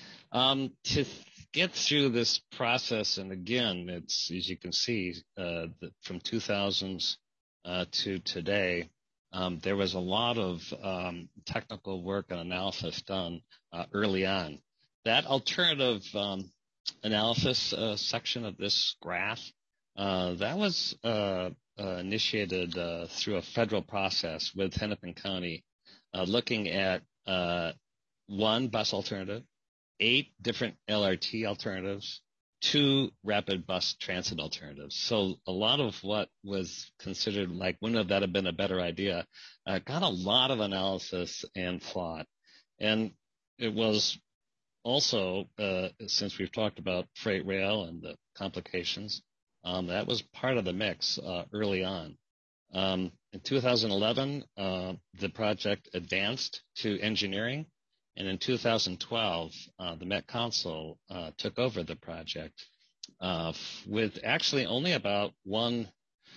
Speaker 6: Um, to get through this process, and again, it's, as you can see, uh, the, from two thousands uh, to today, Um, there was a lot of um, technical work and analysis done uh, early on. That alternative um, analysis uh, section of this graph, uh, that was uh, uh, initiated uh, through a federal process with Hennepin County, uh, looking at uh, one bus alternative, eight different L R T alternatives, two rapid bus transit alternatives. So a lot of what was considered like, wouldn't that have been a better idea, uh, got a lot of analysis and thought. And it was also, uh, since we've talked about freight rail and the complications, um, that was part of the mix uh, early on. Um, in two thousand eleven, uh, the project advanced to engineering. And in two thousand twelve, uh, the Met Council uh, took over the project uh, with actually only about one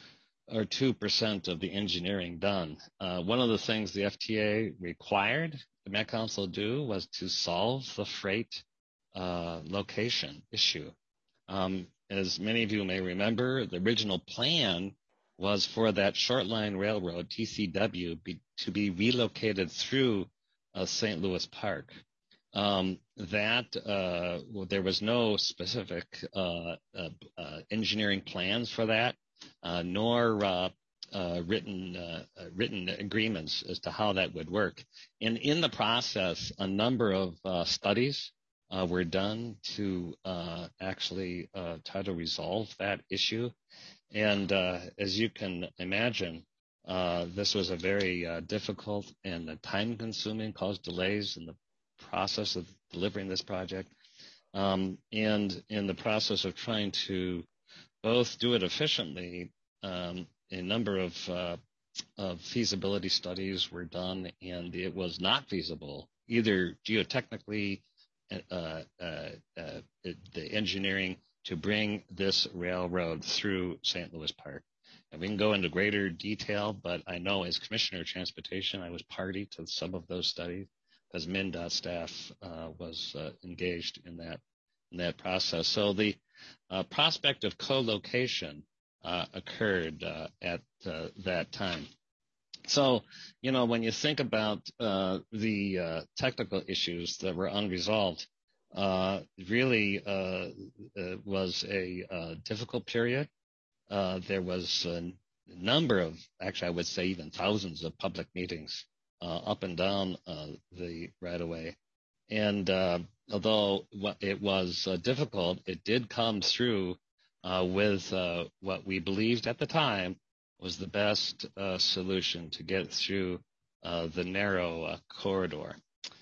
Speaker 6: or two percent of the engineering done. Uh, one of the things the F T A required the Met Council do was to solve the freight uh, location issue. Um, as many of you may remember, the original plan was for that short line railroad, T C W, be, to be relocated through uh, Saint Louis Park. Um, that uh, well, there was no specific uh, uh, uh, engineering plans for that, uh, nor uh, uh, written uh, written agreements as to how that would work. And in the process, a number of uh, studies uh, were done to uh, actually uh, try to resolve that issue. And uh, as you can imagine, uh, this was a very uh, difficult and time-consuming, caused delays in the process of delivering this project. Um, and in the process of trying to both do it efficiently, um, a number of, uh, of feasibility studies were done, and it was not feasible, either geotechnically, uh, uh, uh, the engineering, to bring this railroad through Saint Louis Park. And we can go into greater detail, but I know as Commissioner of Transportation, I was party to some of those studies because MnDOT staff uh, was uh, engaged in that in that process. So the uh, prospect of co-location uh, occurred uh, at uh, that time. So, you know, when you think about uh, the uh, technical issues that were unresolved, uh, really uh, uh, was a uh, difficult period. Uh, there was a number of, actually, I would say even thousands of public meetings uh, up and down uh, the right-of-way. And uh, although it was uh, difficult, it did come through uh, with uh, what we believed at the time was the best uh, solution to get through uh, the narrow uh, corridor.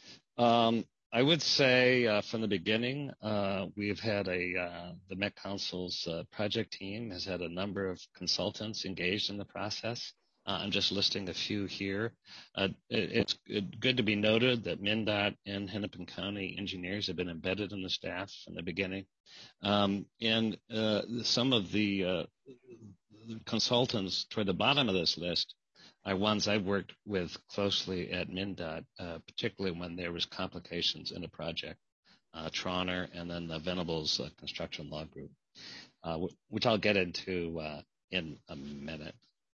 Speaker 6: Um, I would say uh, from the beginning, uh, we've had a, uh, the Met Council's uh, project team has had a number of consultants engaged in the process. Uh, I'm just listing a few here. Uh, it, it's good to be noted that MnDOT and Hennepin County engineers have been embedded in the staff from the beginning. Um, and uh, some of the uh, consultants toward the bottom of this list are ones I've worked with closely at MnDOT, uh, particularly when there was complications in a project, uh, Trauner and then the Venables uh, Construction Law Group, uh, which I'll get into uh, in a minute.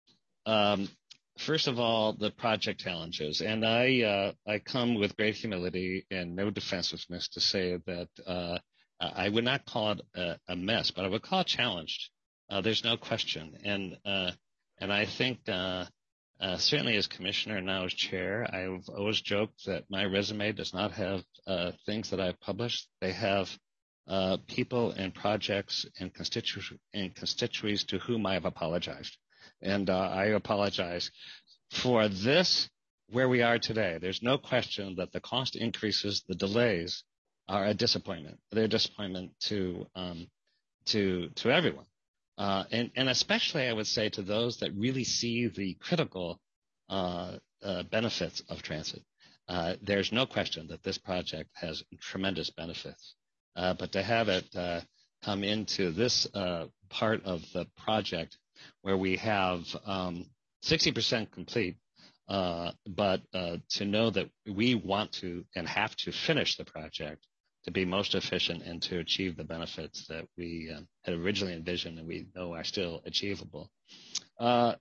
Speaker 6: Um, first of all, the project challenges, and I uh, I come with great humility and no defensiveness to say that uh, I would not call it a, a mess, but I would call it challenged. Uh, there's no question, and uh, and I think uh, uh, certainly as commissioner and now as chair, I've always joked that my resume does not have uh, things that I've published. They have uh, people and projects and, constitu- and constituencies to whom I have apologized. And uh, I apologize for this, where we are today. There's no question that the cost increases, the delays, are a disappointment. They're a disappointment to um, to to everyone, uh, and and especially I would say to those that really see the critical uh, uh, benefits of transit. Uh, there's no question that this project has tremendous benefits, uh, but to have it uh, come into this uh, part of the project where we have um, sixty percent complete, uh, but uh, to know that we want to and have to finish the project to be most efficient and to achieve the benefits that we uh, had originally envisioned and we know are still achievable. Uh,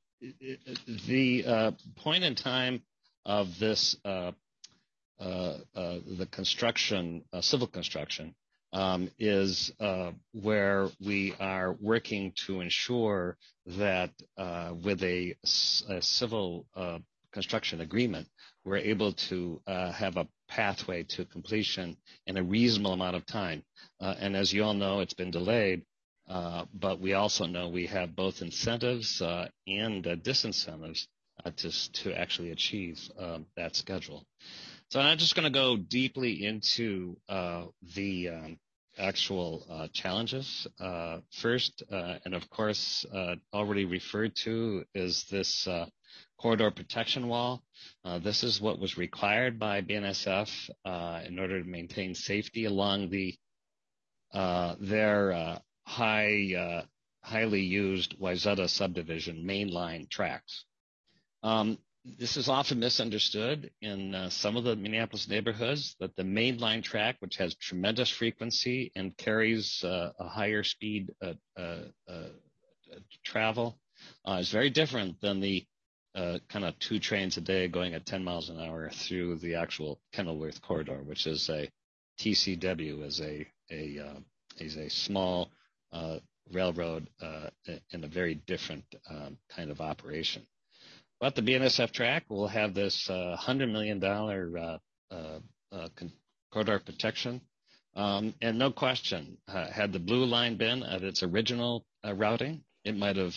Speaker 6: the uh, point in time of this, uh, uh, uh, the construction, uh, civil construction, Um, is uh, where we are working to ensure that uh, with a, a civil uh, construction agreement, we're able to uh, have a pathway to completion in a reasonable amount of time. Uh, and as you all know, it's been delayed, uh, but we also know we have both incentives uh, and uh, disincentives uh, to, to actually achieve um, that schedule. So I'm just going to go deeply into uh, the um, actual uh, challenges. Uh, first, uh, and of course, uh, already referred to, is this uh, corridor protection wall. Uh, this is what was required by B N S F uh, in order to maintain safety along the uh, their uh, high uh, highly used Wayzata subdivision mainline tracks. Um, this is often misunderstood in uh, some of the Minneapolis neighborhoods, that the mainline track, which has tremendous frequency and carries uh, a higher speed uh, uh, uh, travel, uh, is very different than the uh, kind of two trains a day going at ten miles an hour through the actual Kenilworth corridor, which is a T C W, is a a uh, is a small uh, railroad uh, in a very different um, kind of operation. But the B N S F track will have this uh, one hundred million dollars uh, uh, uh, corridor protection. Um, and no question, uh, had the blue line been at its original uh, routing, it might have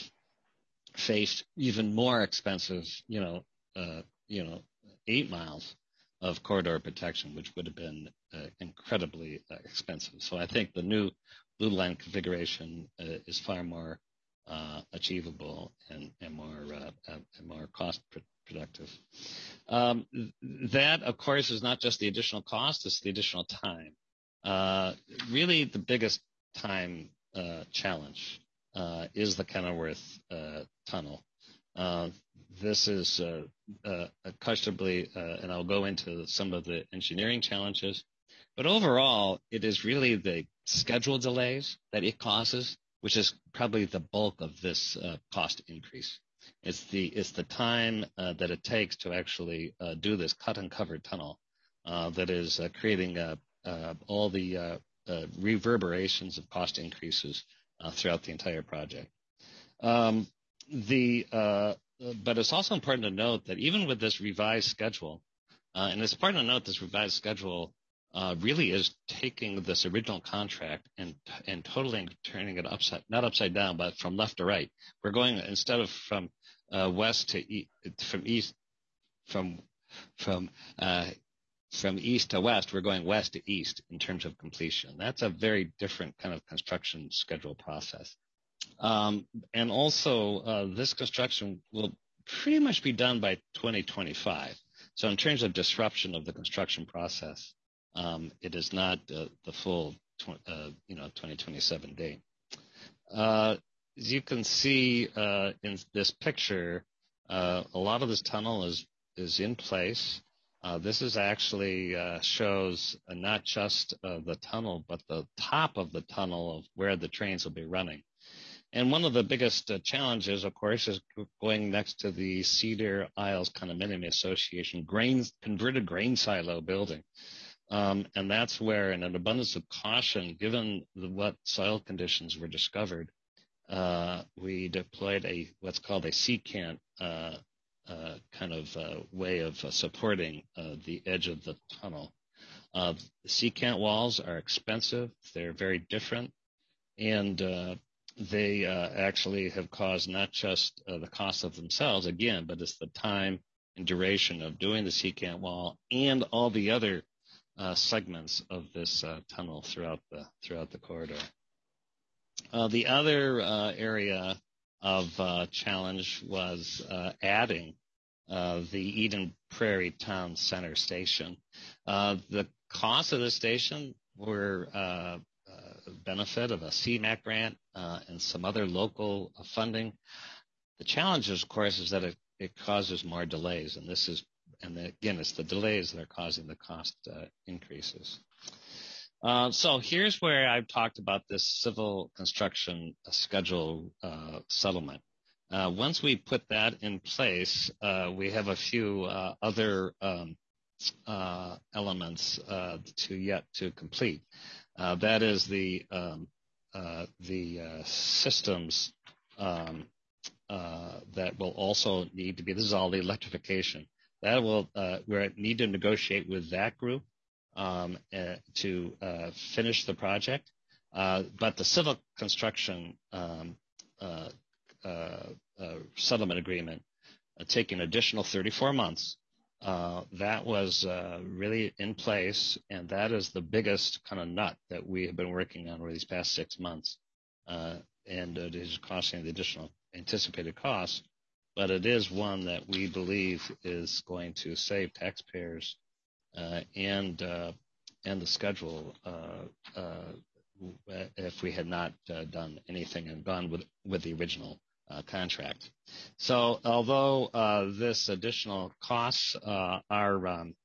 Speaker 6: faced even more expensive, you know, uh, you know, eight miles of corridor protection, which would have been uh, incredibly uh, expensive. So I think the new blue line configuration uh, is far more uh, achievable and, and more uh, and more cost productive. Um, that, of course, is not just the additional cost; it's the additional time. Uh, really, the biggest time uh, challenge uh, is the Kenilworth uh, tunnel. Uh, this is uh, uh, questionably, uh, and I'll go into some of the engineering challenges, but overall, it is really the schedule delays that it causes, which is probably the bulk of this uh, cost increase. It's the it's the time uh, that it takes to actually uh, do this cut and cover tunnel uh, that is uh, creating uh, uh, all the uh, uh, reverberations of cost increases uh, throughout the entire project. Um, the uh, but it's also important to note that even with this revised schedule, uh, and it's important to note this revised schedule uh, really is taking this original contract and and totally turning it upside, not upside down, but from left to right. We're going, instead of from uh, west to east, from east, from from uh, from east to west, we're going west to east in terms of completion. That's a very different kind of construction schedule process. Um, and also, uh, this construction will pretty much be done by twenty twenty-five. So in terms of disruption of the construction process, um, it is not uh, the full, tw- uh, you know, twenty twenty-seven date. Uh, as you can see uh, in this picture, uh, a lot of this tunnel is is in place. Uh, this is actually uh, shows uh, not just uh, the tunnel, but the top of the tunnel of where the trains will be running. And one of the biggest uh, challenges, of course, is going next to the Cedar Isles Condominium Association grain, converted grain silo building. Um, and that's where, in an abundance of caution, given the, what soil conditions were discovered, uh, we deployed a what's called a secant uh, uh, kind of uh, way of uh, supporting uh, the edge of the tunnel. Uh, the secant walls are expensive. They're very different. And uh, they uh, actually have caused not just uh, the cost of themselves, again, but it's the time and duration of doing the secant wall and all the other uh, segments of this uh, tunnel throughout the throughout the corridor. Uh, the other uh, area of uh, challenge was uh, adding uh, the Eden Prairie Town Center station. Uh, the cost of the station were uh, benefit of a C MAC grant uh, and some other local uh, funding. The challenge, of course, is that it, it causes more delays, and this is, and the, again, it's the delays that are causing the cost uh, increases. Uh, so here's where I've talked about this civil construction schedule uh, settlement. Uh, once we put that in place, uh, we have a few uh, other um, uh, elements uh, to yet to complete. Uh, that is the um, uh, the uh, systems um, uh, that will also need to be. This is all the electrification that will uh, we need to negotiate with that group um, uh, to uh, finish the project. Uh, but the civil construction um, uh, uh, uh, settlement agreement uh, taking an additional thirty-four months. Uh, that was uh, really in place, and that is the biggest kind of nut that we have been working on over these past six months. Uh, and it is costing the additional anticipated costs, but it is one that we believe is going to save taxpayers uh, and uh, and the schedule uh, uh, if we had not uh, done anything and gone with, with the original uh, contract. So although uh, this additional costs uh, are, um,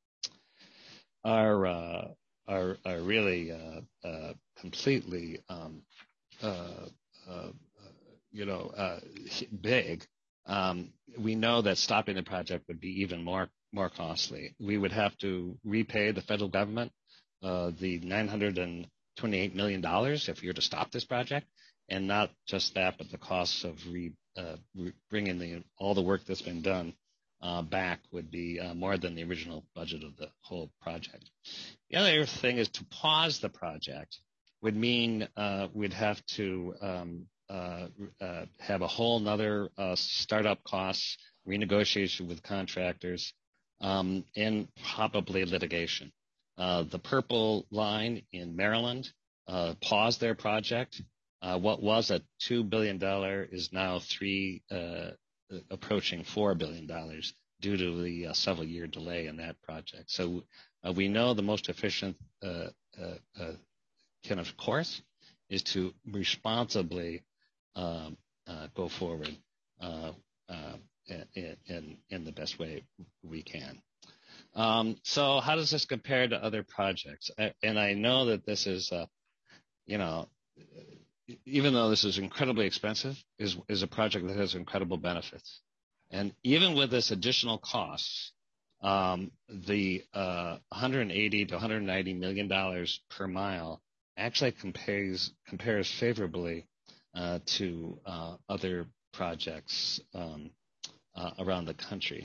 Speaker 6: are, uh, are, are really uh, uh, completely, um, uh, uh, you know, uh, big, um, we know that stopping the project would be even more, more costly. We would have to repay the federal government uh, the nine hundred twenty-eight million dollars if we were to stop this project, and not just that, but the costs of re, uh, re bringing the, all the work that's been done uh, back would be uh, more than the original budget of the whole project. The other thing is to pause the project would mean uh, we'd have to um, uh, uh, have a whole nother uh, startup costs, renegotiation with contractors, um, and probably litigation. Uh, the Purple Line in Maryland uh, paused their project. Uh, what was a two billion dollars is now three, uh, approaching four billion dollars due to the uh, several year delay in that project. So uh, we know the most efficient uh, uh, uh, kind of course is to responsibly um, uh, go forward uh, uh, in, in, in the best way we can. Um, so how does this compare to other projects? I, and I know that this is, uh, you know, even though this is incredibly expensive, is, is a project that has incredible benefits. And even with this additional costs, um, the uh, one hundred eighty to one hundred ninety million dollars per mile actually compares compares favorably uh, to uh, other projects um, uh, around the country.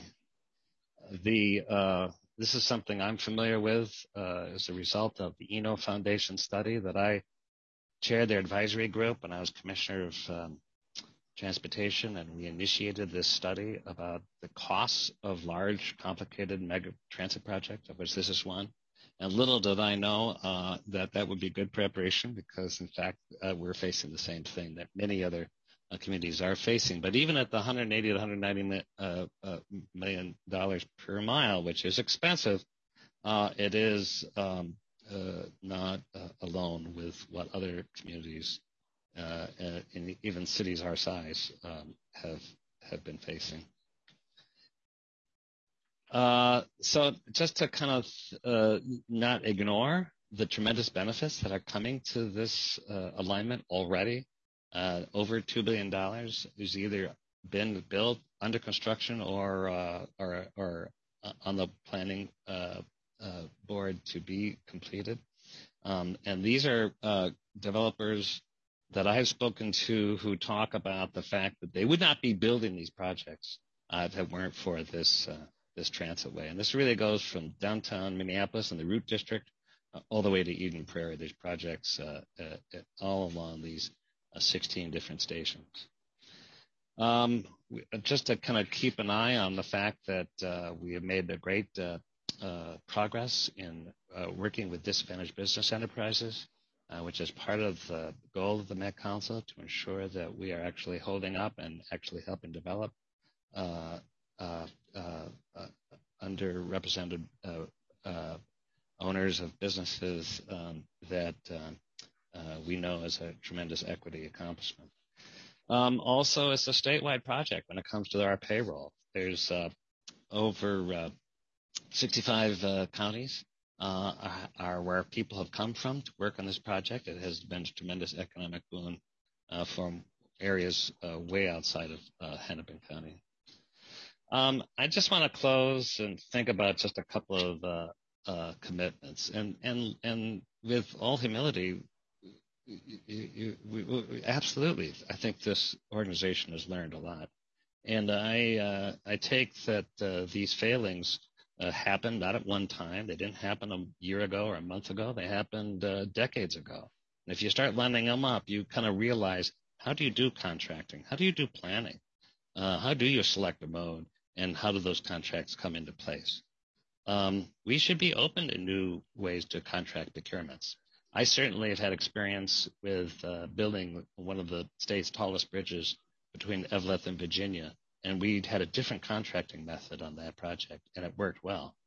Speaker 6: The uh, this is something I'm familiar with uh, as a result of the Eno Foundation study that I chaired their advisory group when I was Commissioner of um, Transportation, and we initiated this study about the costs of large, complicated mega transit projects, of which this is one. And little did I know uh, that that would be good preparation, because in fact uh, we're facing the same thing that many other uh, communities are facing. But even at the one hundred eighty to one hundred ninety uh, uh, million dollars per mile, which is expensive, uh, it is um, uh, not uh, alone with what other communities uh, uh, in even cities our size um, have have been facing. Uh, so just to kind of uh, not ignore the tremendous benefits that are coming to this uh, alignment already, uh, over two billion dollars is either been built, under construction, or uh, or, or on the planning uh, uh, board to be completed. Um, and these are uh, developers that I have spoken to who talk about the fact that they would not be building these projects uh, if it weren't for this uh, this transitway. And this really goes from downtown Minneapolis and the Root District uh, all the way to Eden Prairie. There's projects uh, uh, all along these uh, sixteen different stations. Um, we, just to kind of keep an eye on the fact that uh, we have made a great uh, uh, progress in uh, working with disadvantaged business enterprises, uh, which is part of the goal of the Met Council to ensure that we are actually holding up and actually helping develop uh, uh, uh, uh, underrepresented uh, uh, owners of businesses um, that uh, uh, we know is a tremendous equity accomplishment. Um, also, it's a statewide project when it comes to our payroll. There's uh, over uh, sixty-five uh, counties uh, are, are where people have come from to work on this project. It has been a tremendous economic boon uh, from areas uh, way outside of uh, Hennepin County. Um, I just want to close and think about just a couple of uh, uh, commitments, and and and with all humility. You, you, we, we, absolutely, I think this organization has learned a lot, and I uh, I take that uh, these failings uh, happened not at one time. They didn't happen a year ago or a month ago. They happened uh, decades ago. And if you start lining them up, you kind of realize, how do you do contracting? How do you do planning? Uh, how do you select a mode? And how do those contracts come into place? Um, we should be open to new ways to contract procurements. I certainly have had experience with uh, building one of the state's tallest bridges between Eveleth and Virginia, and we had a different contracting method on that project, and it worked well.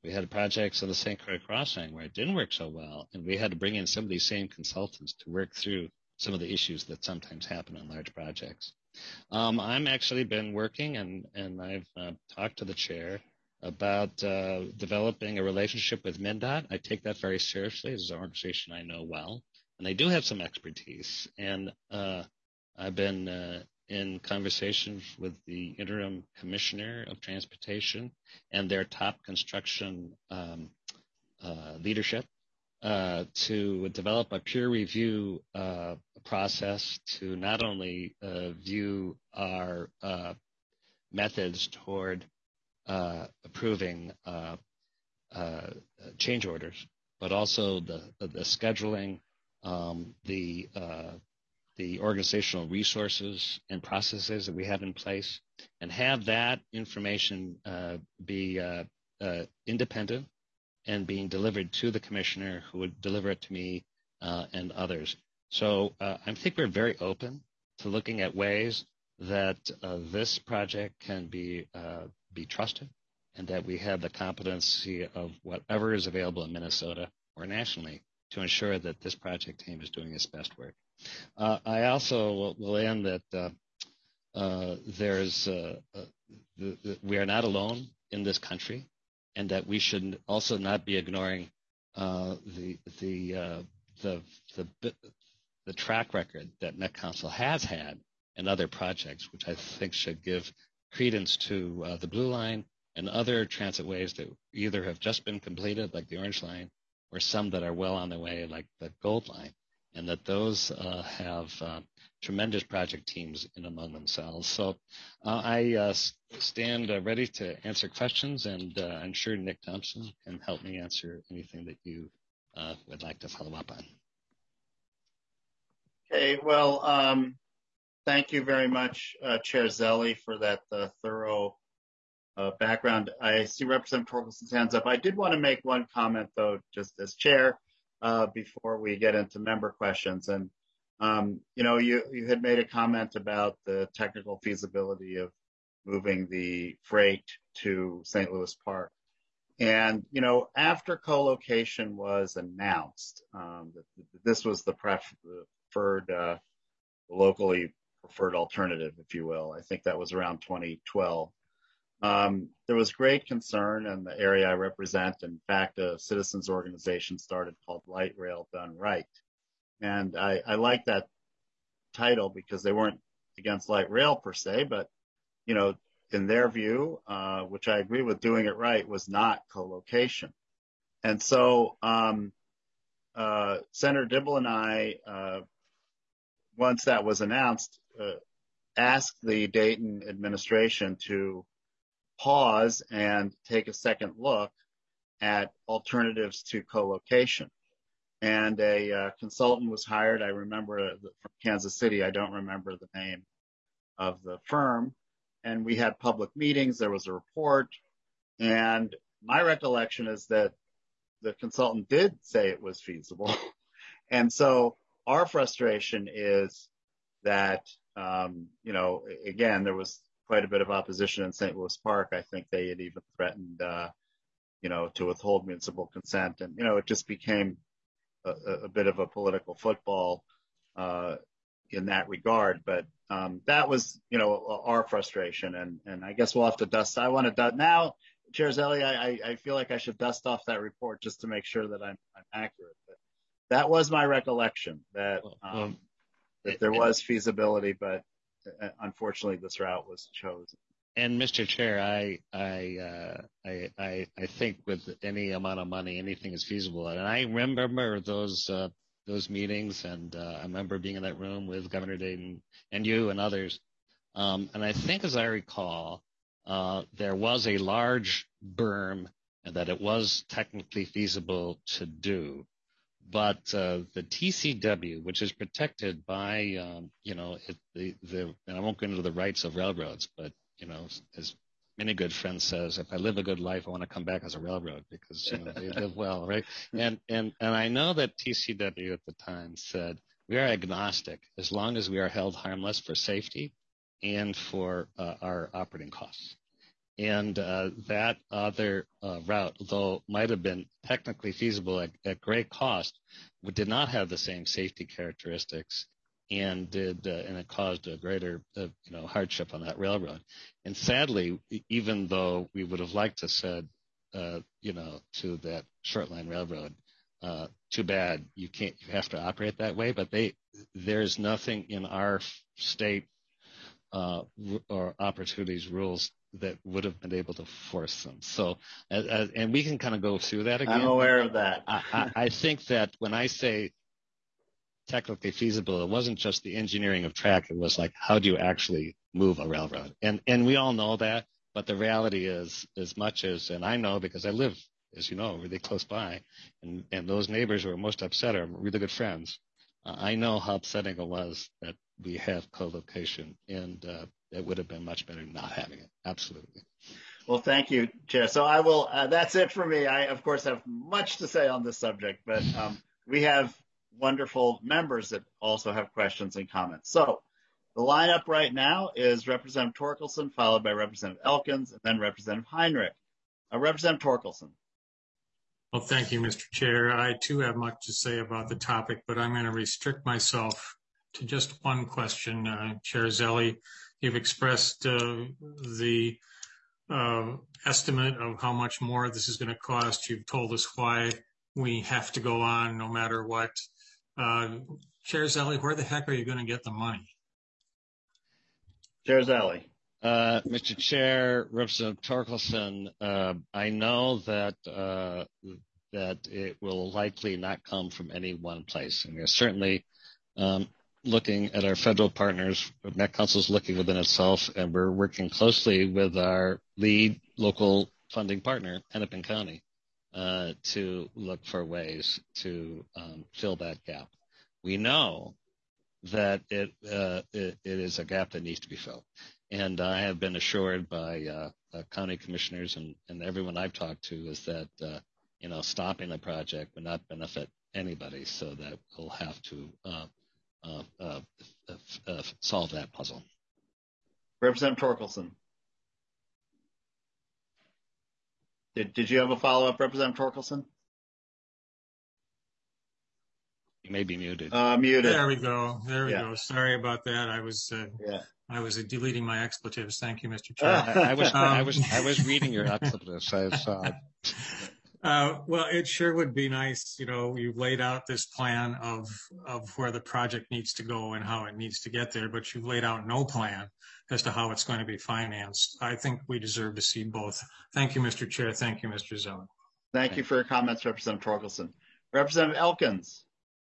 Speaker 6: We had projects on the Saint Croix Crossing where it didn't work so well, and we had to bring in some of these same consultants to work through some of the issues that sometimes happen on large projects. Um, I'm actually been working, and, and I've uh, talked to the chair about uh, developing a relationship with MnDOT. I take that very seriously. It's an organization I know well, and they do have some expertise. And uh, I've been uh, in conversations with the interim commissioner of transportation and their top construction um, uh, leadership uh, to develop a peer review uh, process to not only uh, view our uh, methods toward uh, approving uh, uh, change orders, but also the the scheduling, um, the uh, the organizational resources and processes that we have in place, and have that information uh, be uh, uh, independent and being delivered to the commissioner, who would deliver it to me uh, and others. So uh, I think we're very open to looking at ways that uh, this project can be uh, be trusted, and that we have the competency of whatever is available in Minnesota or nationally to ensure that this project team is doing its best work. Uh, I also will, will end that uh, uh, there's uh, uh, the, the, we are not alone in this country, and that we should also not be ignoring uh, the the, uh, the the the track record that Met Council has had in other projects, which I think should give credence to uh, the Blue Line and other transit ways that either have just been completed, like the Orange Line, or some that are well on their way, like the Gold Line, and that those uh, have uh, tremendous project teams in among themselves. So uh, I uh, stand uh, ready to answer questions, and uh, I'm sure Nick Thompson can help me answer anything that you uh, would like to follow up on.
Speaker 1: Okay, well, um, thank you very much, uh, Chair Zelle, for that uh, thorough uh, background. I see Representative Torkelson's hands up. I did want to make one comment, though, just as chair, uh, before we get into member questions. And, um, you know, you, you had made a comment about the technical feasibility of moving the freight to Saint Louis Park. And, you know, after co-location was announced, um, this was the preferred, uh, locally preferred alternative, if you will. I think that was around twenty twelve. Um, there was great concern in the area I represent. In fact, a citizens organization started called Light Rail Done Right. And I, I like that title because they weren't against light rail per se, but, you know, in their view, uh, which I agree with, doing it right was not co-location. And so um, uh, Senator Dibble and I, uh, once that was announced, uh, asked the Dayton administration to pause and take a second look at alternatives to co-location. And a uh, consultant was hired. I remember uh, from Kansas City. I don't remember the name of the firm. And we had public meetings. There was a report. And my recollection is that the consultant did say it was feasible. And so our frustration is that, um, you know, again, there was quite a bit of opposition in Saint Louis Park. I think they had even threatened, uh, you know, to withhold municipal consent. And, you know, it just became a, a bit of a political football uh, in that regard. But um, that was, you know, our frustration. And, and I guess we'll have to dust. I want to dust now, Chair Zelle, I, I feel like I should dust off that report just to make sure that I'm, I'm accurate. But that was my recollection, that, um, that there was feasibility, but unfortunately this route was chosen.
Speaker 6: And Mister Chair, I I, uh, I I I think with any amount of money, anything is feasible. And I remember those uh, those meetings, and uh, I remember being in that room with Governor Dayton and you and others. Um, and I think, as I recall, uh, there was a large berm, and that it was technically feasible to do. But uh, the T C W, which is protected by, um, you know, it, the, the, and I won't go into the rights of railroads, but, you know, as many good friends says, if I live a good life, I want to come back as a railroad because, you know, they live well, right? And, and, and I know that T C W at the time said, we are agnostic as long as we are held harmless for safety and for uh, our operating costs. And uh, that other uh, route, though might have been technically feasible at, at great cost, did not have the same safety characteristics, and did uh, and it caused a greater uh, you know hardship on that railroad. And sadly, even though we would have liked to said uh, you know to that short line railroad, uh, too bad you can't you have to operate that way. But they there's nothing in our state uh, or opportunities rules that would have been able to force them. So, uh, and we can kind of go through that again.
Speaker 1: I'm aware of that.
Speaker 6: I, I, I think that when I say technically feasible, it wasn't just the engineering of track. It was like, how do you actually move a railroad? And and we all know that, but the reality is, as much as, and I know because I live, as you know, really close by, and, and those neighbors who are most upset are really good friends. Uh, I know how upsetting it was that we have co-location, and uh, it would have been much better not having it. Absolutely.
Speaker 1: Well, thank you, Chair. So I will, uh, that's it for me. I, of course, have much to say on this subject, but um, we have wonderful members that also have questions and comments. So the lineup right now is Representative Torkelson, followed by Representative Elkins, and then Representative Heinrich. Uh, Representative Torkelson.
Speaker 5: Well, thank you, Mister Chair. I too have much to say about the topic, but I'm going to restrict myself to just one question. Uh, Chair Zelle, you've expressed uh, the uh, estimate of how much more this is going to cost. You've told us why we have to go on no matter what. Uh, Chair Zelle, where the heck are you going to get the money?
Speaker 1: Chair Zelle.
Speaker 6: Uh, Mister Chair, Representative Torkelson, uh, I know that uh, that it will likely not come from any one place, and we're certainly um, looking at our federal partners. Met Council is looking within itself, and we're working closely with our lead local funding partner, Hennepin County, uh, to look for ways to um, fill that gap. We know that it, uh, it it is a gap that needs to be filled. And I have been assured by uh, uh, county commissioners and, and everyone I've talked to is that, uh, you know, stopping the project would not benefit anybody, so that we'll have to uh, uh, uh, uh, solve that puzzle.
Speaker 1: Representative Torkelson. Did, did you have a follow-up, Representative Torkelson?
Speaker 6: You may be muted.
Speaker 1: Uh, muted.
Speaker 5: There we go. There we
Speaker 1: yeah.
Speaker 5: go. Sorry about that. I was uh,
Speaker 1: yeah.
Speaker 5: I was uh, deleting my expletives. Thank you, Mister Chair.
Speaker 6: I, I was
Speaker 5: um,
Speaker 6: I was I was reading your expletives. I saw.
Speaker 5: Uh, well, it sure would be nice. You know, you've laid out this plan of of where the project needs to go and how it needs to get there, but you've laid out no plan as to how it's going to be financed. I think we deserve to see both. Thank you, Mister Chair. Thank you, Mister Zelle.
Speaker 1: Thank Thank you for your comments, Representative Torkelson. Representative Elkins.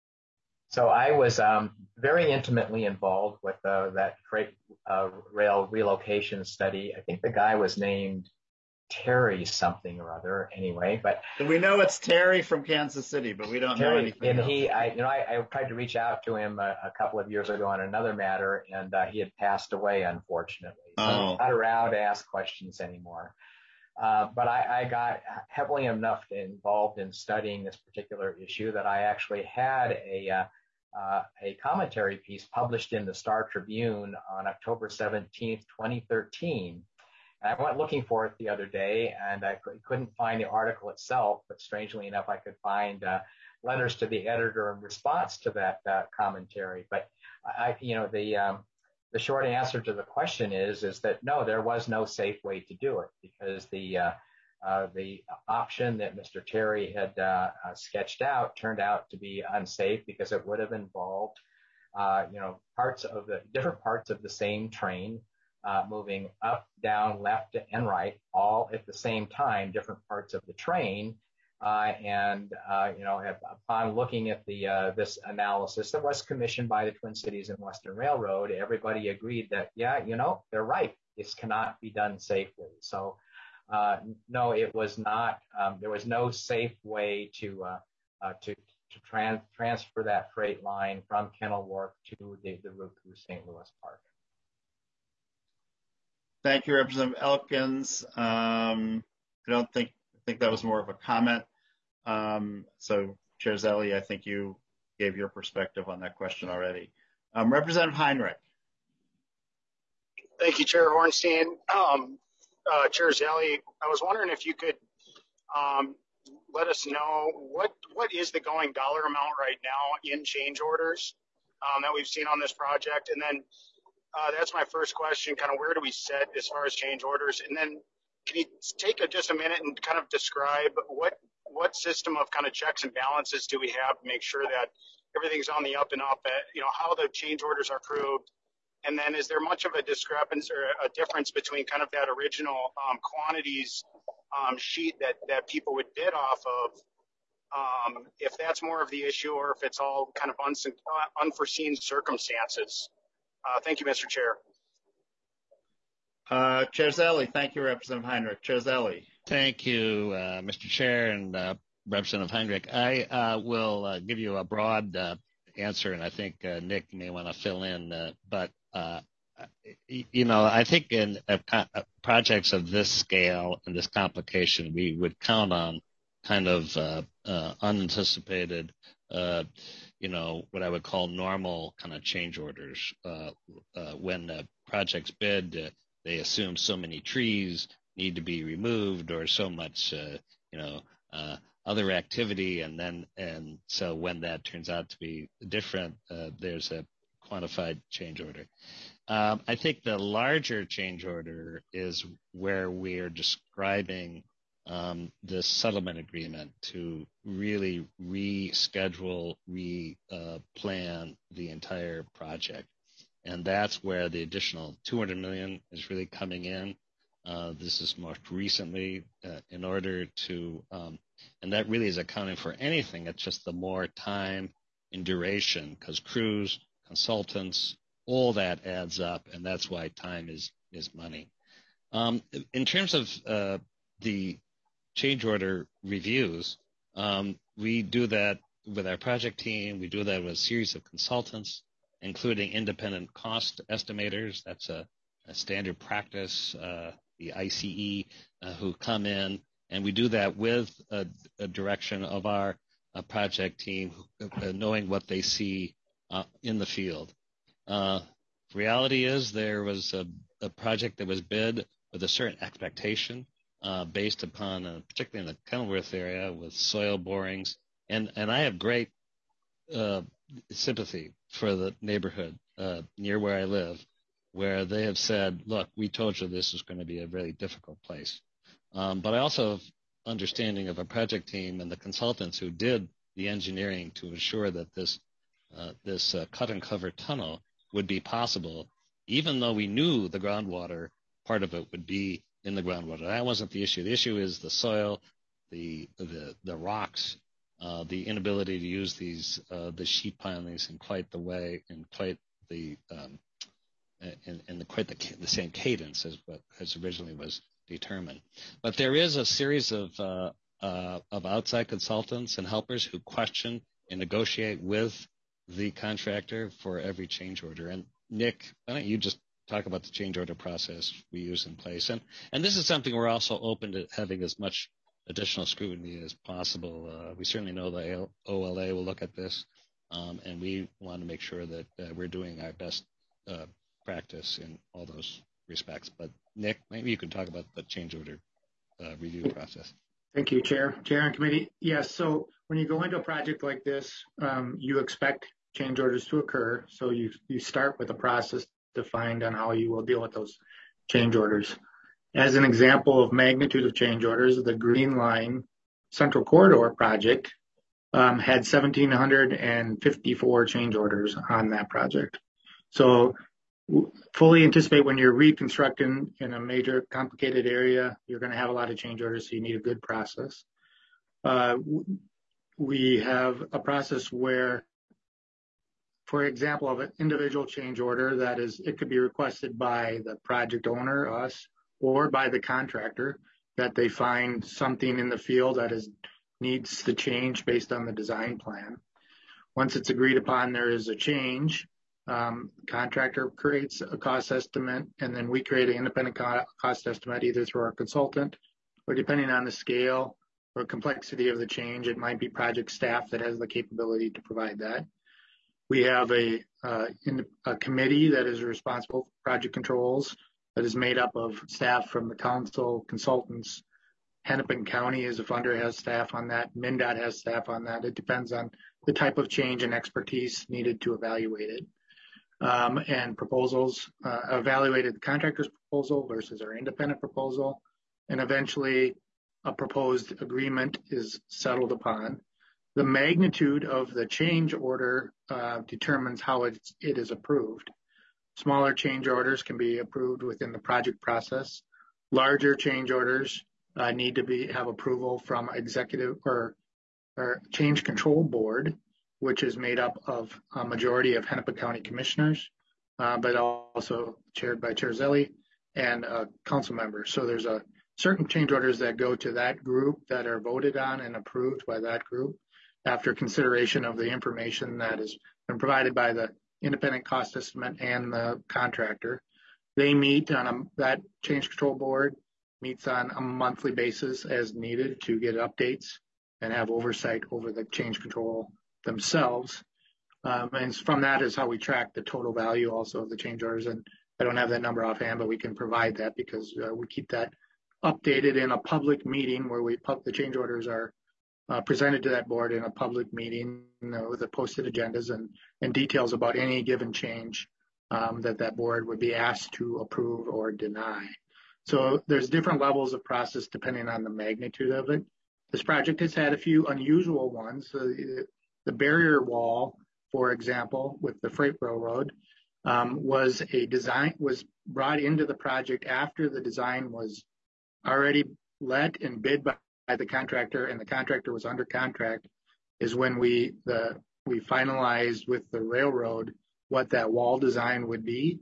Speaker 12: So I was um, very intimately involved with uh, that freight uh, rail relocation study. I think the guy was named Terry something or other anyway, but
Speaker 1: we know it's Terry from Kansas City, but we don't
Speaker 12: Terry,
Speaker 1: know anything
Speaker 12: and
Speaker 1: else.
Speaker 12: he, I, you know, I, I tried to reach out to him a, a couple of years ago on another matter, and uh, he had passed away, unfortunately. So
Speaker 1: oh.
Speaker 12: I'm not around to ask questions anymore. Uh, but I, I got heavily enough involved in studying this particular issue that I actually had a uh, Uh, a commentary piece published in the Star Tribune on October seventeenth, twenty thirteen. And I went looking for it the other day, and I couldn't find the article itself, but strangely enough, I could find uh, letters to the editor in response to that uh, commentary. But I, you know, the um, the short answer to the question is is that no, there was no safe way to do it, because the uh, Uh, the option that Mister Terry had uh, uh, sketched out turned out to be unsafe, because it would have involved, uh, you know, parts of the different parts of the same train uh, moving up, down, left, and right, all at the same time, different parts of the train. Uh, and, uh, you know, upon looking at the uh, this analysis that was commissioned by the Twin Cities and Western Railroad, everybody agreed that, yeah, you know, they're right. This cannot be done safely. So, Uh, no, it was not. Um, there was no safe way to uh, uh, to to trans transfer that freight line from Kenilworth to the, the route through Saint Louis Park.
Speaker 1: Thank you, Representative Elkins. Um, I don't think I think that was more of a comment. Um, so, Chair Zelle, I think you gave your perspective on that question already. Um, Representative Heinrich.
Speaker 13: Thank you, Chair Hornstein. Um,
Speaker 7: uh, Chair Zelle, I was wondering if you could um, let us know what what is the going dollar amount right now in change orders um, that we've seen on this project, and then uh, that's my first question. Kind of where do we sit as far as change orders, and then can you take a, just a minute and kind of describe what what system of kind of checks and balances do we have to make sure that everything's on the up and up? At, you know, how the change orders are approved. And then is there much of a discrepancy or a difference between kind of that original um, quantities um, sheet that, that people would bid off of, um, if that's more of the issue or if it's all kind of uns- unforeseen circumstances? Uh, thank you, Mister Chair.
Speaker 1: Uh, Chair Zelle, thank you, Representative Heinrich. Chair Zelle.
Speaker 6: Thank you, uh, Mister Chair and uh, Representative Heinrich. I uh, will uh, give you a broad uh, answer, and I think uh, Nick may want to fill in, uh, but Uh, you know, I think in uh, projects of this scale and this complication, we would count on kind of uh, uh, unanticipated, uh, you know, what I would call normal kind of change orders. Uh, uh, when uh, projects bid, uh, they assume so many trees need to be removed or so much, uh, you know, uh, other activity, and then and so when that turns out to be different, uh, there's a quantified change order. Um, I think the larger change order is where we're describing um, this settlement agreement to really reschedule, re-plan uh, the entire project. And that's where the additional two hundred million dollars is really coming in. Uh, this is most recently uh, in order to, um, and that really is accounting for anything. It's just the more time in duration, because crews, consultants, all that adds up, and that's why time is is money. Um, in terms of uh, the change order reviews, um, we do that with our project team. We do that with a series of consultants, including independent cost estimators. That's a, a standard practice, uh, the I C E, uh, who come in, and we do that with a, a direction of our uh, project team, uh, knowing what they see Uh, in the field. Uh, reality is there was a, a project that was bid with a certain expectation uh, based upon, uh, particularly in the Kenilworth area, with soil borings. And, and I have great uh, sympathy for the neighborhood uh, near where I live, where they have said, look, we told you this was going to be a really difficult place. Um, but I also have understanding of a project team and the consultants who did the engineering to ensure that this Uh, this uh, cut and cover tunnel would be possible, even though we knew the groundwater part of it would be in the groundwater. That wasn't the issue. The issue is the soil, the the, the rocks, uh, the inability to use these uh, the sheet pilings in quite the way, in quite the um, in, in the quite the, the same cadence as what as originally was determined. But there is a series of uh, uh, of outside consultants and helpers who question and negotiate with the contractor for every change order. And Nick, why don't you just talk about the change order process we use in place? And and this is something we're also open to having as much additional scrutiny as possible. Uh, we certainly know the O L A will look at this, um, and we want to make sure that uh, we're doing our best uh, practice in all those respects. But Nick, maybe you can talk about the change order uh, review process.
Speaker 7: Thank you, Chair. Chair and committee. Yes, so when you go into a project like this, um, you expect change orders to occur. So you, you start with a process defined on how you will deal with those change orders. As an example of magnitude of change orders, the Green Line Central Corridor project um, had one thousand seven hundred fifty-four change orders on that project. So fully anticipate when you're reconstructing in a major complicated area, you're going to have a lot of change orders, so you need a good process. Uh, we have a process where, for example, of an individual change order, that is, it could be requested by the project owner, us, or by the contractor, that they find something in the field that is needs to change based on the design plan. Once it's agreed upon, there is a change. Um, contractor creates a cost estimate, and then we create an independent co- cost estimate either through our consultant or, depending on the scale or complexity of the change, it might be project staff that has the capability to provide that. We have a, uh, in, a committee that is responsible for project controls that is made up of staff from the council, consultants. Hennepin County as a funder has staff on that. MnDOT has staff on that. It depends on the type of change and expertise needed to evaluate it. Um, and proposals, uh, evaluated the contractor's proposal versus our independent proposal. And eventually a proposed agreement is settled upon. The magnitude of the change order uh, determines how it's, it is approved. Smaller change orders can be approved within the project process. Larger change orders uh, need to be have approval from executive or, or change control board, which is made up of a majority of Hennepin County commissioners, uh, but also chaired by Chair Zelle and uh, council members. So there's a certain change orders that go to that group that are voted on and approved by that group after consideration of the information that has been provided by the independent cost estimate and the contractor. They meet on a, that change control board meets on a monthly basis as needed to get updates and have oversight over the change control themselves. Um, and from that is how we track the total value also of the change orders. And I don't have that number offhand, but we can provide that because uh, we keep that updated in a public meeting where we pub the change orders are uh, presented to that board in a public meeting, you know, with the posted agendas and, and details about any given change um, that that board would be asked to approve or deny. So there's different levels of process depending on the magnitude of it. This project has had a few unusual ones. The, the barrier wall, for example, with the freight railroad, um, was a design was brought into the project after the design was already let and bid by, by the contractor, and the contractor was under contract. Is when we the we finalized with the railroad what that wall design would be.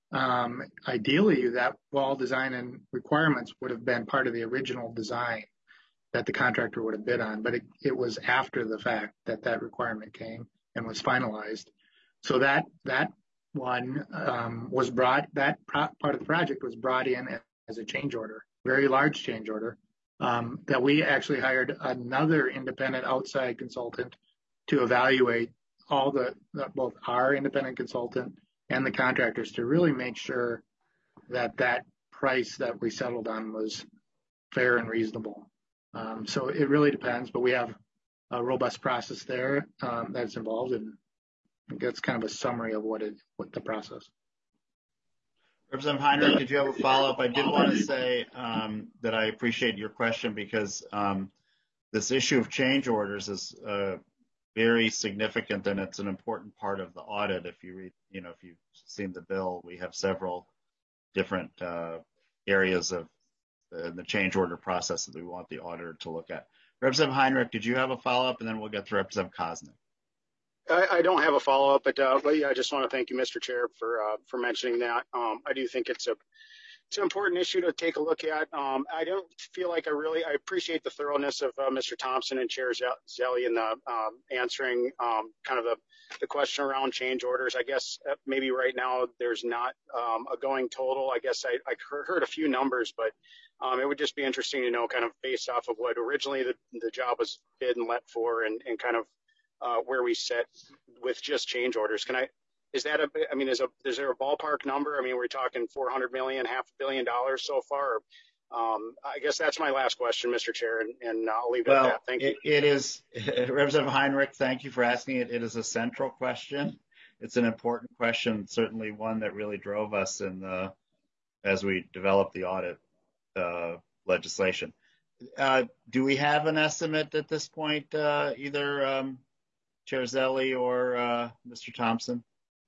Speaker 7: Um, ideally, that wall design and requirements would have been part of the original design that the contractor would have bid on, but it, it was after the fact that that requirement came and was finalized. So that that one um, was brought, that pro- part of the project was brought in as a change order, very large change order, um, that we actually hired another independent outside consultant to evaluate all the, both our independent consultant and the contractors to really make sure that that price that we settled on was fair and reasonable. Um, so it really depends, but we have a robust process there um, that's involved, and that's kind of a summary of what it, what the process.
Speaker 1: Representative Heinrich, did you have a follow-up? I did want to say um, that I appreciate your question because um, this issue of change orders is uh, very significant, and it's an important part of the audit. If you read, you know, if you've seen the bill, we have several different uh, areas of the, the change order process that we want the auditor to look at. Representative Heinrich, did you have a follow-up? And then we'll get to Representative Koznick.
Speaker 13: I, I don't have a follow-up, but, uh, but yeah, I just want to thank you, Mister Chair, for uh, for mentioning that. Um, I do think it's a it's an important issue to take a look at. Um, I don't feel like I really I appreciate the thoroughness of uh, Mister Thompson and Chair Zelle in the um, answering um, kind of the, the question around change orders. I guess uh, maybe right now there's not um, a going total. I guess I, I heard a few numbers, but um, it would just be interesting to know kind of based off of what originally the, the job was bid and let for, and, and kind of uh, where we set with just change orders. Can I? Is that a, I mean, is a, is there a ballpark number? I mean, we're talking four hundred million, half a billion dollars so far. Um, I guess that's my last question, Mister Chair, and, and I'll leave it
Speaker 1: well,
Speaker 13: at that. Thank
Speaker 1: it,
Speaker 13: you.
Speaker 1: It is, Representative Heinrich, thank you for asking it. It is a central question. It's an important question, certainly one that really drove us in the, as we developed the audit uh, legislation. Uh, do we have an estimate at this point, uh, either um, Chair Zelle or uh, Mister Thompson?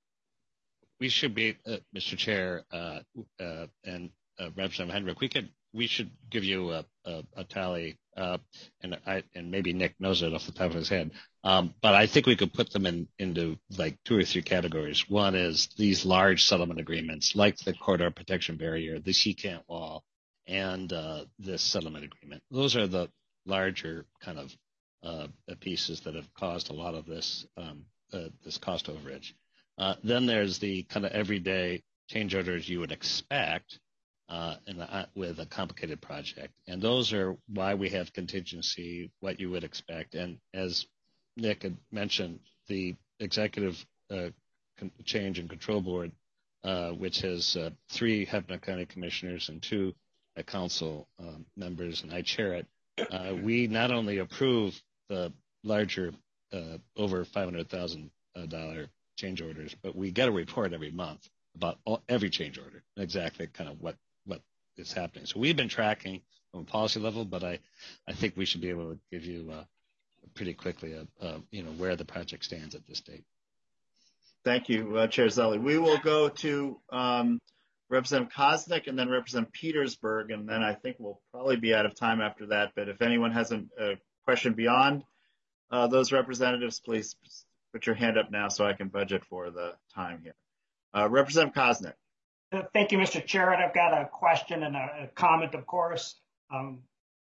Speaker 6: We should be, uh, Mister Chair, uh, uh, and uh, Representative Heinrich, we could, we should give you a, a, a tally, uh, and I, and maybe Nick knows it off the top of his head. Um, but I think we could put them in into like two or three categories. One is these large settlement agreements, like the corridor protection barrier, the Secant wall, and uh, this settlement agreement. Those are the larger kind of uh, pieces that have caused a lot of this um, uh, this cost overage. Uh, then there's the kind of everyday change orders you would expect uh, in a, with a complicated project. And those are why we have contingency, what you would expect. And as Nick had mentioned, the executive uh, change and control board uh, which has uh, three Hennepin County commissioners and two uh, council um, members, and I chair it. Uh, we not only approve the larger, uh, over five hundred thousand dollars change orders, but we get a report every month about all, every change order, exactly kind of what, what is happening. So we've been tracking from a policy level, but I, I think we should be able to give you uh, pretty quickly, uh, uh, you know, where the project stands at this date.
Speaker 1: Thank you, uh, Chair Zelle. We will go to um, Representative Koznick and then Representative Petersburg, and then I think we'll probably be out of time after that. But if anyone has a, a question beyond uh, those representatives, please put your hand up now so I can budget for the time here. Uh, Representative Koznick.
Speaker 11: Uh, Thank you, Mister Chair. And I've got a question and a, a comment, of course. Um,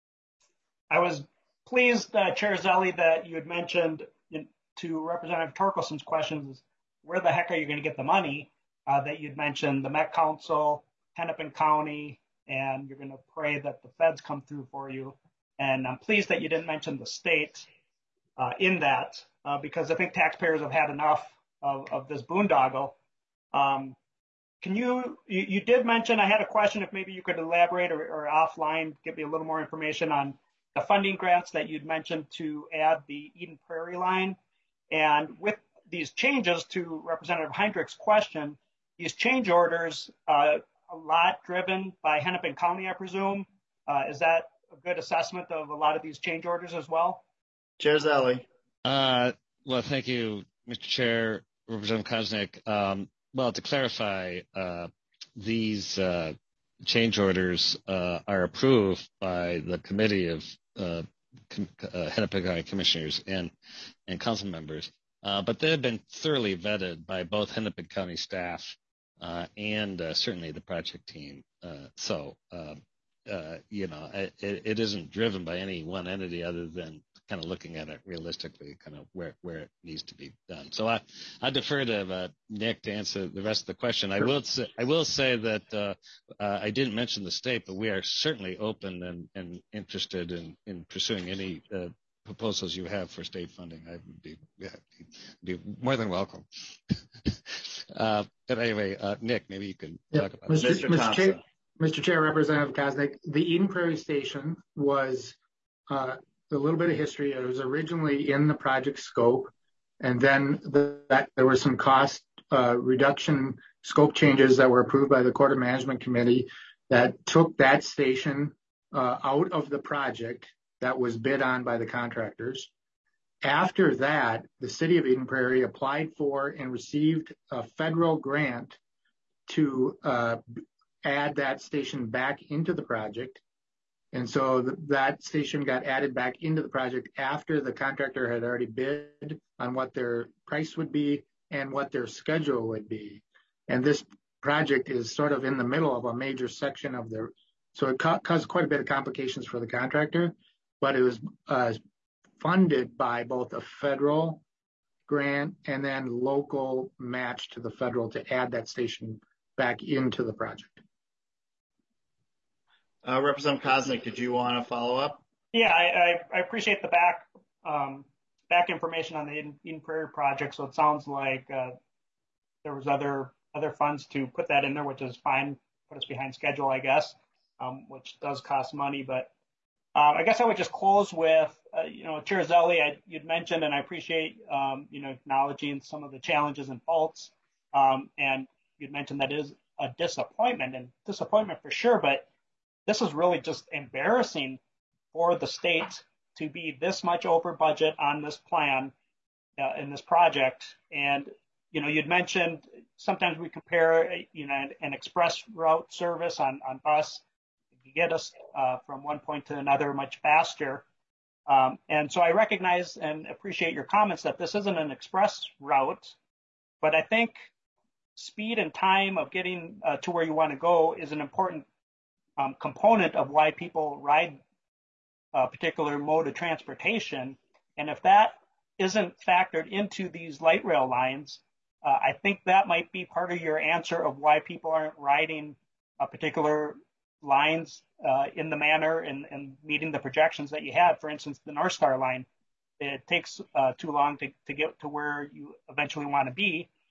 Speaker 11: I was pleased, uh, Chair Zelle, that you had mentioned in, to Representative Torkelson's questions, where the heck are you going to get the money? Uh, that you'd mentioned the Met Council, Hennepin County, and you're going to pray that the feds come through for you. And I'm pleased that you didn't mention the state uh, in that, uh, because I think taxpayers have had enough of, of this boondoggle. Um, can you, you, you did mention, I had a question if maybe you could elaborate or, or offline, give me a little more information on the funding grants that you'd mentioned to add the Eden Prairie line. And with these changes, to Representative Heinrich's question, these change orders, uh, a lot driven by Hennepin County, I presume. Uh, is that a good assessment of a lot of these change orders as well?
Speaker 1: Chair Zelle.
Speaker 6: Uh, well, thank you, Mister Chair, Representative Koznick. Um, well, to clarify, uh, these uh, change orders uh, are approved by the committee of uh, com- uh, Hennepin County commissioners and, and council members. Uh, but they have been thoroughly vetted by both Hennepin County staff uh, and uh, certainly the project team. Uh, so, uh, uh, you know, it, it isn't driven by any one entity other than kind of looking at it realistically, kind of where, where it needs to be done. So I, I defer to uh, Nick to answer the rest of the question. I will say, I will say that uh, uh, I didn't mention the state, but we are certainly open and, and interested in, in pursuing any uh, proposals you have for state funding. I would be, yeah, be more than welcome. uh, but anyway, uh, Nick, maybe you can
Speaker 7: yeah.
Speaker 6: talk about
Speaker 7: Mister
Speaker 6: Mister
Speaker 7: Mister Chair, Mister Chair, Representative Koznick, the Eden Prairie Station was uh, a little bit of history. It was originally in the project scope, and then the, that there were some cost uh, reduction scope changes that were approved by the Corridor Management Committee that took that station uh, out of the project that was bid on by the contractors. After that, the city of Eden Prairie applied for and received a federal grant to uh, add that station back into the project. And so th- that station got added back into the project after the contractor had already bid on what their price would be and what their schedule would be. And this project is sort of in the middle of a major section of the, so it ca- caused quite a bit of complications for the contractor. But it was uh, funded by both a federal grant and then local match to the federal to add that station back into the project.
Speaker 1: Uh, Representative Koznick, did you want to follow up?
Speaker 11: Yeah, I, I, I appreciate the back um, back information on the Eden, Eden Prairie project. So it sounds like uh, there was other other funds to put that in there, which is fine. Put us behind schedule, I guess, um, which does cost money, but. Um, I guess I would just close with, uh, you know, Chair Zelle, I, you'd mentioned, and I appreciate, um, you know, acknowledging some of the challenges and faults. Um, and you'd mentioned that is a disappointment and disappointment for sure, but this is really just embarrassing for the state to be this much over budget on this plan, uh, in this project. And, you know, you'd mentioned sometimes we compare, you know, an, an express route service on, on bus. Get us uh, from one point to another much faster. Um, and so I recognize and appreciate your comments that this isn't an express route, but I think speed and time of getting uh, to where you want to go is an important um, component of why people ride a particular mode of transportation. And if that isn't factored into these light rail lines, uh, I think that might be part of your answer of why people aren't riding a particular lines uh, in the manner and, and meeting the projections that you had. For instance, the North Star line, it takes uh, too long to, to get to where you eventually want to be.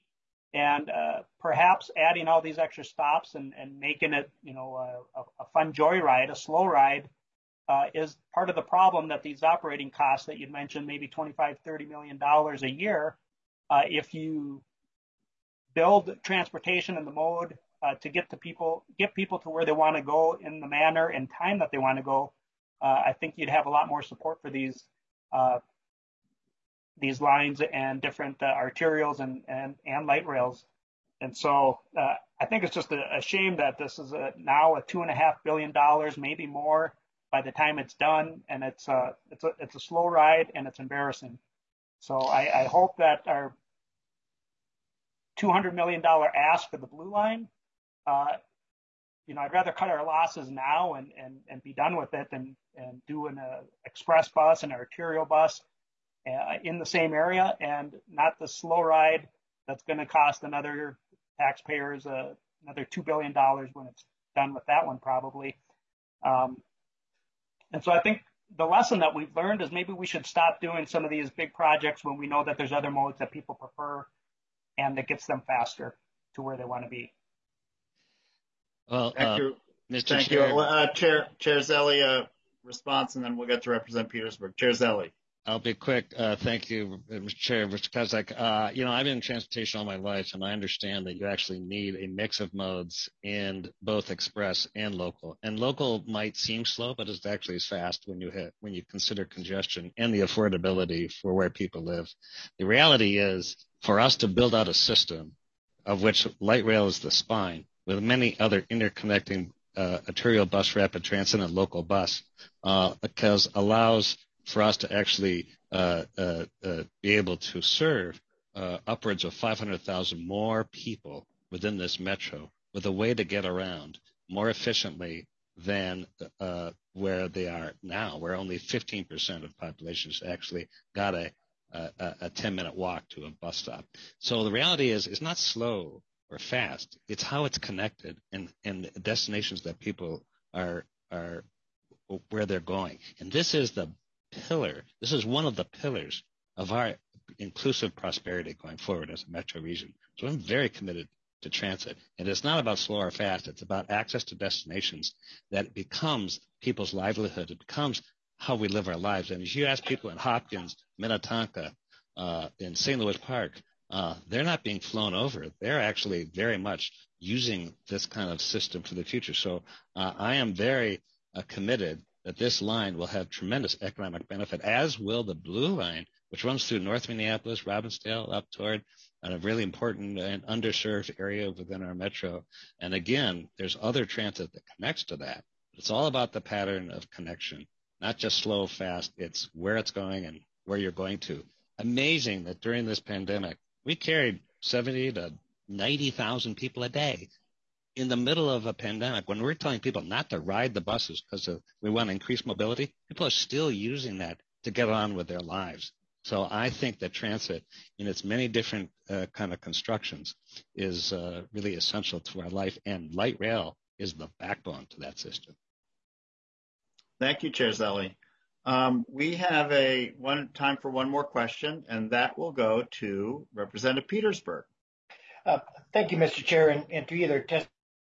Speaker 11: And uh, perhaps adding all these extra stops and, and making it, you know, a, a fun joyride, a slow ride, uh, is part of the problem that these operating costs that you mentioned, maybe twenty-five, thirty million dollars a year, uh, if you build transportation in the mode uh, to get to people, get people to where they want to go in the manner and time that they want to go, uh, I think you'd have a lot more support for these uh, these lines and different uh, arterials and, and, and light rails. And so uh, I think it's just a, a shame that this is a, now a two and a half billion dollars, maybe more by the time it's done. And it's a, it's a, it's a slow ride and it's embarrassing. So I, I hope that our two hundred million dollars ask for the blue line, uh, you know, I'd rather cut our losses now and, and, and be done with it than and do an uh, express bus and arterial bus Uh, in the same area, and not the slow ride that's going to cost another taxpayers uh, another two billion dollars when it's done with that one probably. Um, and so I think the lesson that we've learned is maybe we should stop doing some of these big projects when we know that there's other modes that people prefer and that gets them faster to where they want to be.
Speaker 6: Well,
Speaker 1: Thank
Speaker 6: uh,
Speaker 1: you.
Speaker 6: Mister
Speaker 1: Thank
Speaker 6: Chair,
Speaker 1: you. Uh, Chair, Chair Zelli, uh, response, and then we'll get to Representative Petersburg. Chair Zelli.
Speaker 6: I'll be quick. Uh, thank you, Mister Chair. Mister Kozak, uh, you know, I've been in transportation all my life, and I understand that you actually need a mix of modes in both express and local. And local might seem slow, but it's actually as fast when you hit, when you consider congestion and the affordability for where people live. The reality is, for us to build out a system of which light rail is the spine, with many other interconnecting uh, arterial bus, rapid transit, and local bus, uh, because allows for us to actually uh, uh, uh, be able to serve uh, upwards of five hundred thousand more people within this metro with a way to get around more efficiently than uh, where they are now, where only fifteen percent of populations actually got a, a, a ten-minute walk to a bus stop. So the reality is, it's not slow or fast. It's how it's connected and, and destinations that people are are where they're going. And this is the pillar. This is one of the pillars of our inclusive prosperity going forward as a metro region. So I'm very committed to transit. And it's not about slow or fast. It's about access to destinations that becomes people's livelihood. It becomes how we live our lives. And as you ask people in Hopkins, Minnetonka, uh, in Saint Louis Park, uh, they're not being flown over. They're actually very much using this kind of system for the future. So uh, I am very uh, committed that this line will have tremendous economic benefit, as will the blue line, which runs through North Minneapolis, Robbinsdale, up toward a really important and underserved area within our metro. And again, there's other transit that connects to that. It's all about the pattern of connection, not just slow, fast. It's where it's going and where you're going to. Amazing that during this pandemic, we carried seventy to ninety thousand people a day. In the middle of a pandemic, when we're telling people not to ride the buses because we want to increase mobility, people are still using that to get on with their lives. So I think that transit, in its many different uh, kind of constructions, is uh, really essential to our life, and light rail is the backbone to that system.
Speaker 1: Thank you, Chair Zelli. Um, we have a one time for one more question, and that will go to Representative Petersburg.
Speaker 4: Uh, thank you, Mister Chair, and, and to either test.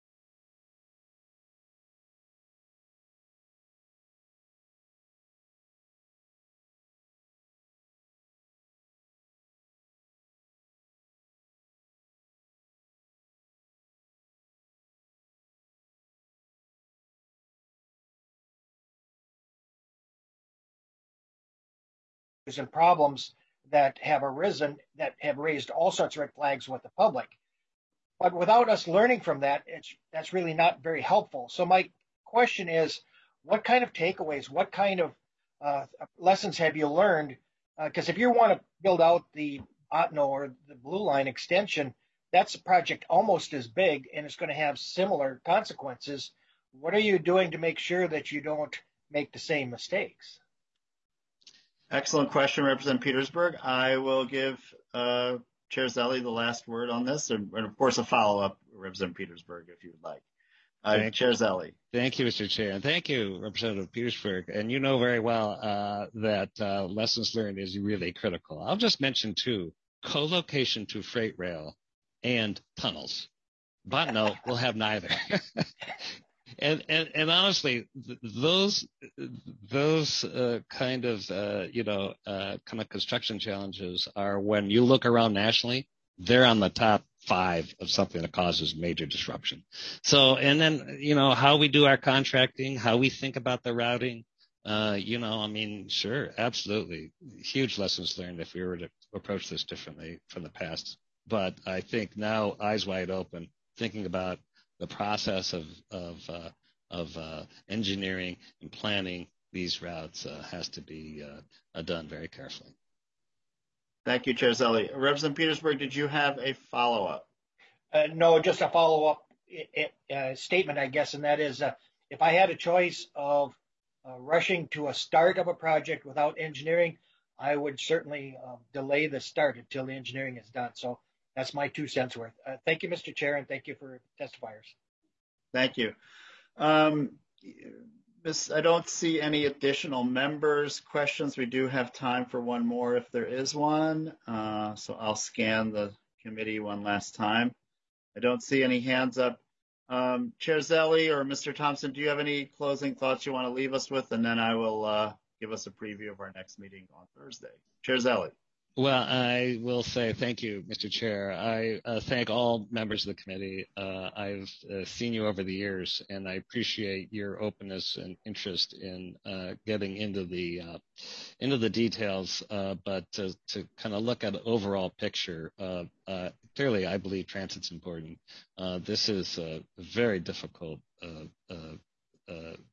Speaker 4: And problems that have arisen that have raised all sorts of red flags with the public. But without us learning from that, it's that's really not very helpful. So my question is, what kind of takeaways, what kind of uh, lessons have you learned? Because uh, if you want to build out the Otno or the Blue Line extension, that's a project almost as big, and it's going to have similar consequences. What are you doing to make sure that you don't make the same mistakes?
Speaker 1: Excellent question, Representative Petersburg. I will give uh, Chair Zelli the last word on this, and, and of course a follow-up, Representative Petersburg, if you would like. Uh, Chair Zelli.
Speaker 6: Thank you, Mister Chair, and thank you, Representative Petersburg. And you know very well uh, that uh, lessons learned is really critical. I'll just mention, too, co-location to freight rail and tunnels. Bottineau will have neither. and, and and honestly, th- those those uh, kind of uh, you know uh, kind of construction challenges are, when you look around nationally, they're on the top five of something that causes major disruption. So, and then you know how we do our contracting, how we think about the routing. Uh, you know, I mean, sure, absolutely, huge lessons learned if we were to approach this differently from the past. But I think now, eyes wide open, thinking about the process of of uh, of uh, engineering and planning these routes uh, has to be uh, done very carefully.
Speaker 1: Thank you, Chair Zelle. Representative Petersburg, did you have a follow-up?
Speaker 4: Uh, no, just a follow-up uh, statement, I guess, and that is, uh, if I had a choice of uh, rushing to a start of a project without engineering, I would certainly uh, delay the start until the engineering is done. So that's my two cents worth. Uh, thank you, Mister Chair, and thank you for testifiers.
Speaker 1: Thank you. Um, Miss, I don't see any additional members' questions. We do have time for one more if there is one. Uh, so I'll scan the committee one last time. I don't see any hands up. Um, Chair Zelle or Mister Thompson, do you have any closing thoughts you want to leave us with? And then I will uh, give us a preview of our next meeting on Thursday. Chair Zelle.
Speaker 6: Well, I will say thank you, Mister Chair. I uh, thank all members of the committee. Uh, I've uh, seen you over the years, and I appreciate your openness and interest in uh, getting into the uh, into the details. Uh, but to, to kind of look at the overall picture, uh, uh, clearly, I believe transit's important. Uh, this is a very difficult uh, uh,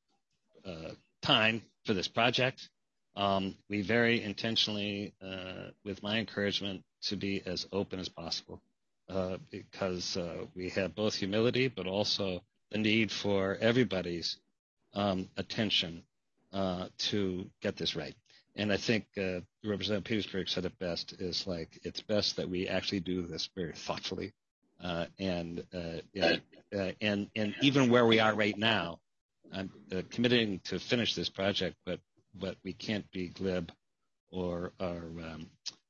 Speaker 6: uh, uh, time for this project. Um, we very intentionally, uh, with my encouragement, to be as open as possible, uh, because uh, we have both humility, but also the need for everybody's um, attention uh, to get this right. And I think uh, Representative Petersburg said it best, is like, it's best that we actually do this very thoughtfully. Uh, and, uh, and, uh, and, and even where we are right now, I'm uh, committing to finish this project, but but we can't be glib or or um,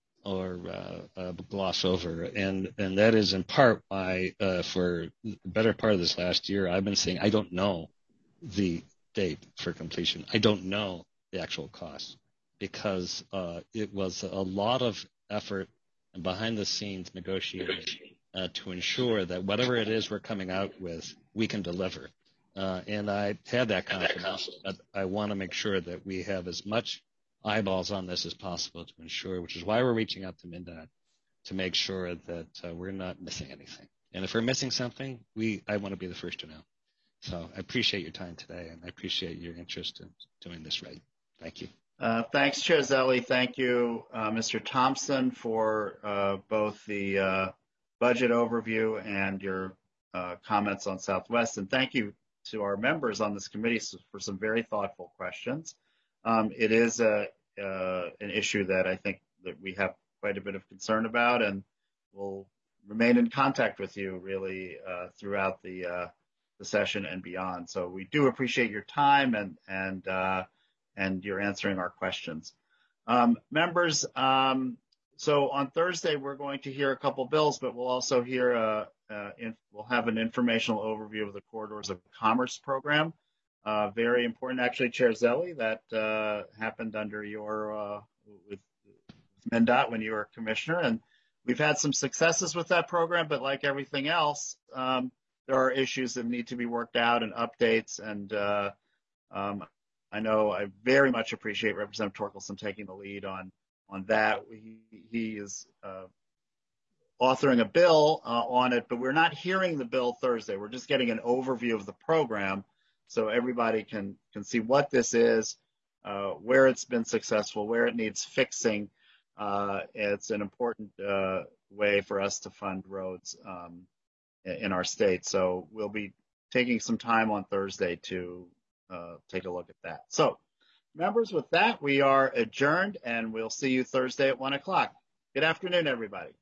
Speaker 6: or uh, uh, gloss over, and and that is in part why uh, for the better part of this last year I've been saying I don't know the date for completion. I don't know the actual cost, because uh, it was a lot of effort and behind the scenes negotiating uh, to ensure that whatever it is we're coming out with, we can deliver. Uh, and I had that confidence, but I want to make sure that we have as much eyeballs on this as possible to ensure, which is why we're reaching out to MnDOT, to make sure that uh, we're not missing anything. And if we're missing something, we I want to be the first to know. So I appreciate your time today, and I appreciate your interest in doing this right. Thank you.
Speaker 1: Uh, thanks, Chair Zelle. Thank you, uh, Mister Thompson, for uh, both the uh, budget overview and your uh, comments on Southwest. And thank you to our members on this committee for some very thoughtful questions. Um, it is a, uh, an issue that I think that we have quite a bit of concern about, and we'll remain in contact with you really uh, throughout the uh, the session and beyond. So we do appreciate your time and and uh, and your answering our questions. Um, members, um, so on Thursday we're going to hear a couple bills, but we'll also hear a Uh, in, we'll have an informational overview of the Corridors of Commerce program. Uh, very important, actually, Chair Zelle, that uh, happened under your, uh, with, with MnDOT when you were commissioner. And we've had some successes with that program, but like everything else, um, there are issues that need to be worked out and updates. And uh, um, I know I very much appreciate Representative Torkelson taking the lead on, on that. He, he is uh, authoring a bill uh, on it, but we're not hearing the bill Thursday. We're just getting an overview of the program so everybody can, can see what this is, uh, where it's been successful, where it needs fixing. Uh, it's an important uh, way for us to fund roads um, in our state. So we'll be taking some time on Thursday to uh, take a look at that. So members, with that, we are adjourned, and we'll see you Thursday at one o'clock. Good afternoon, everybody.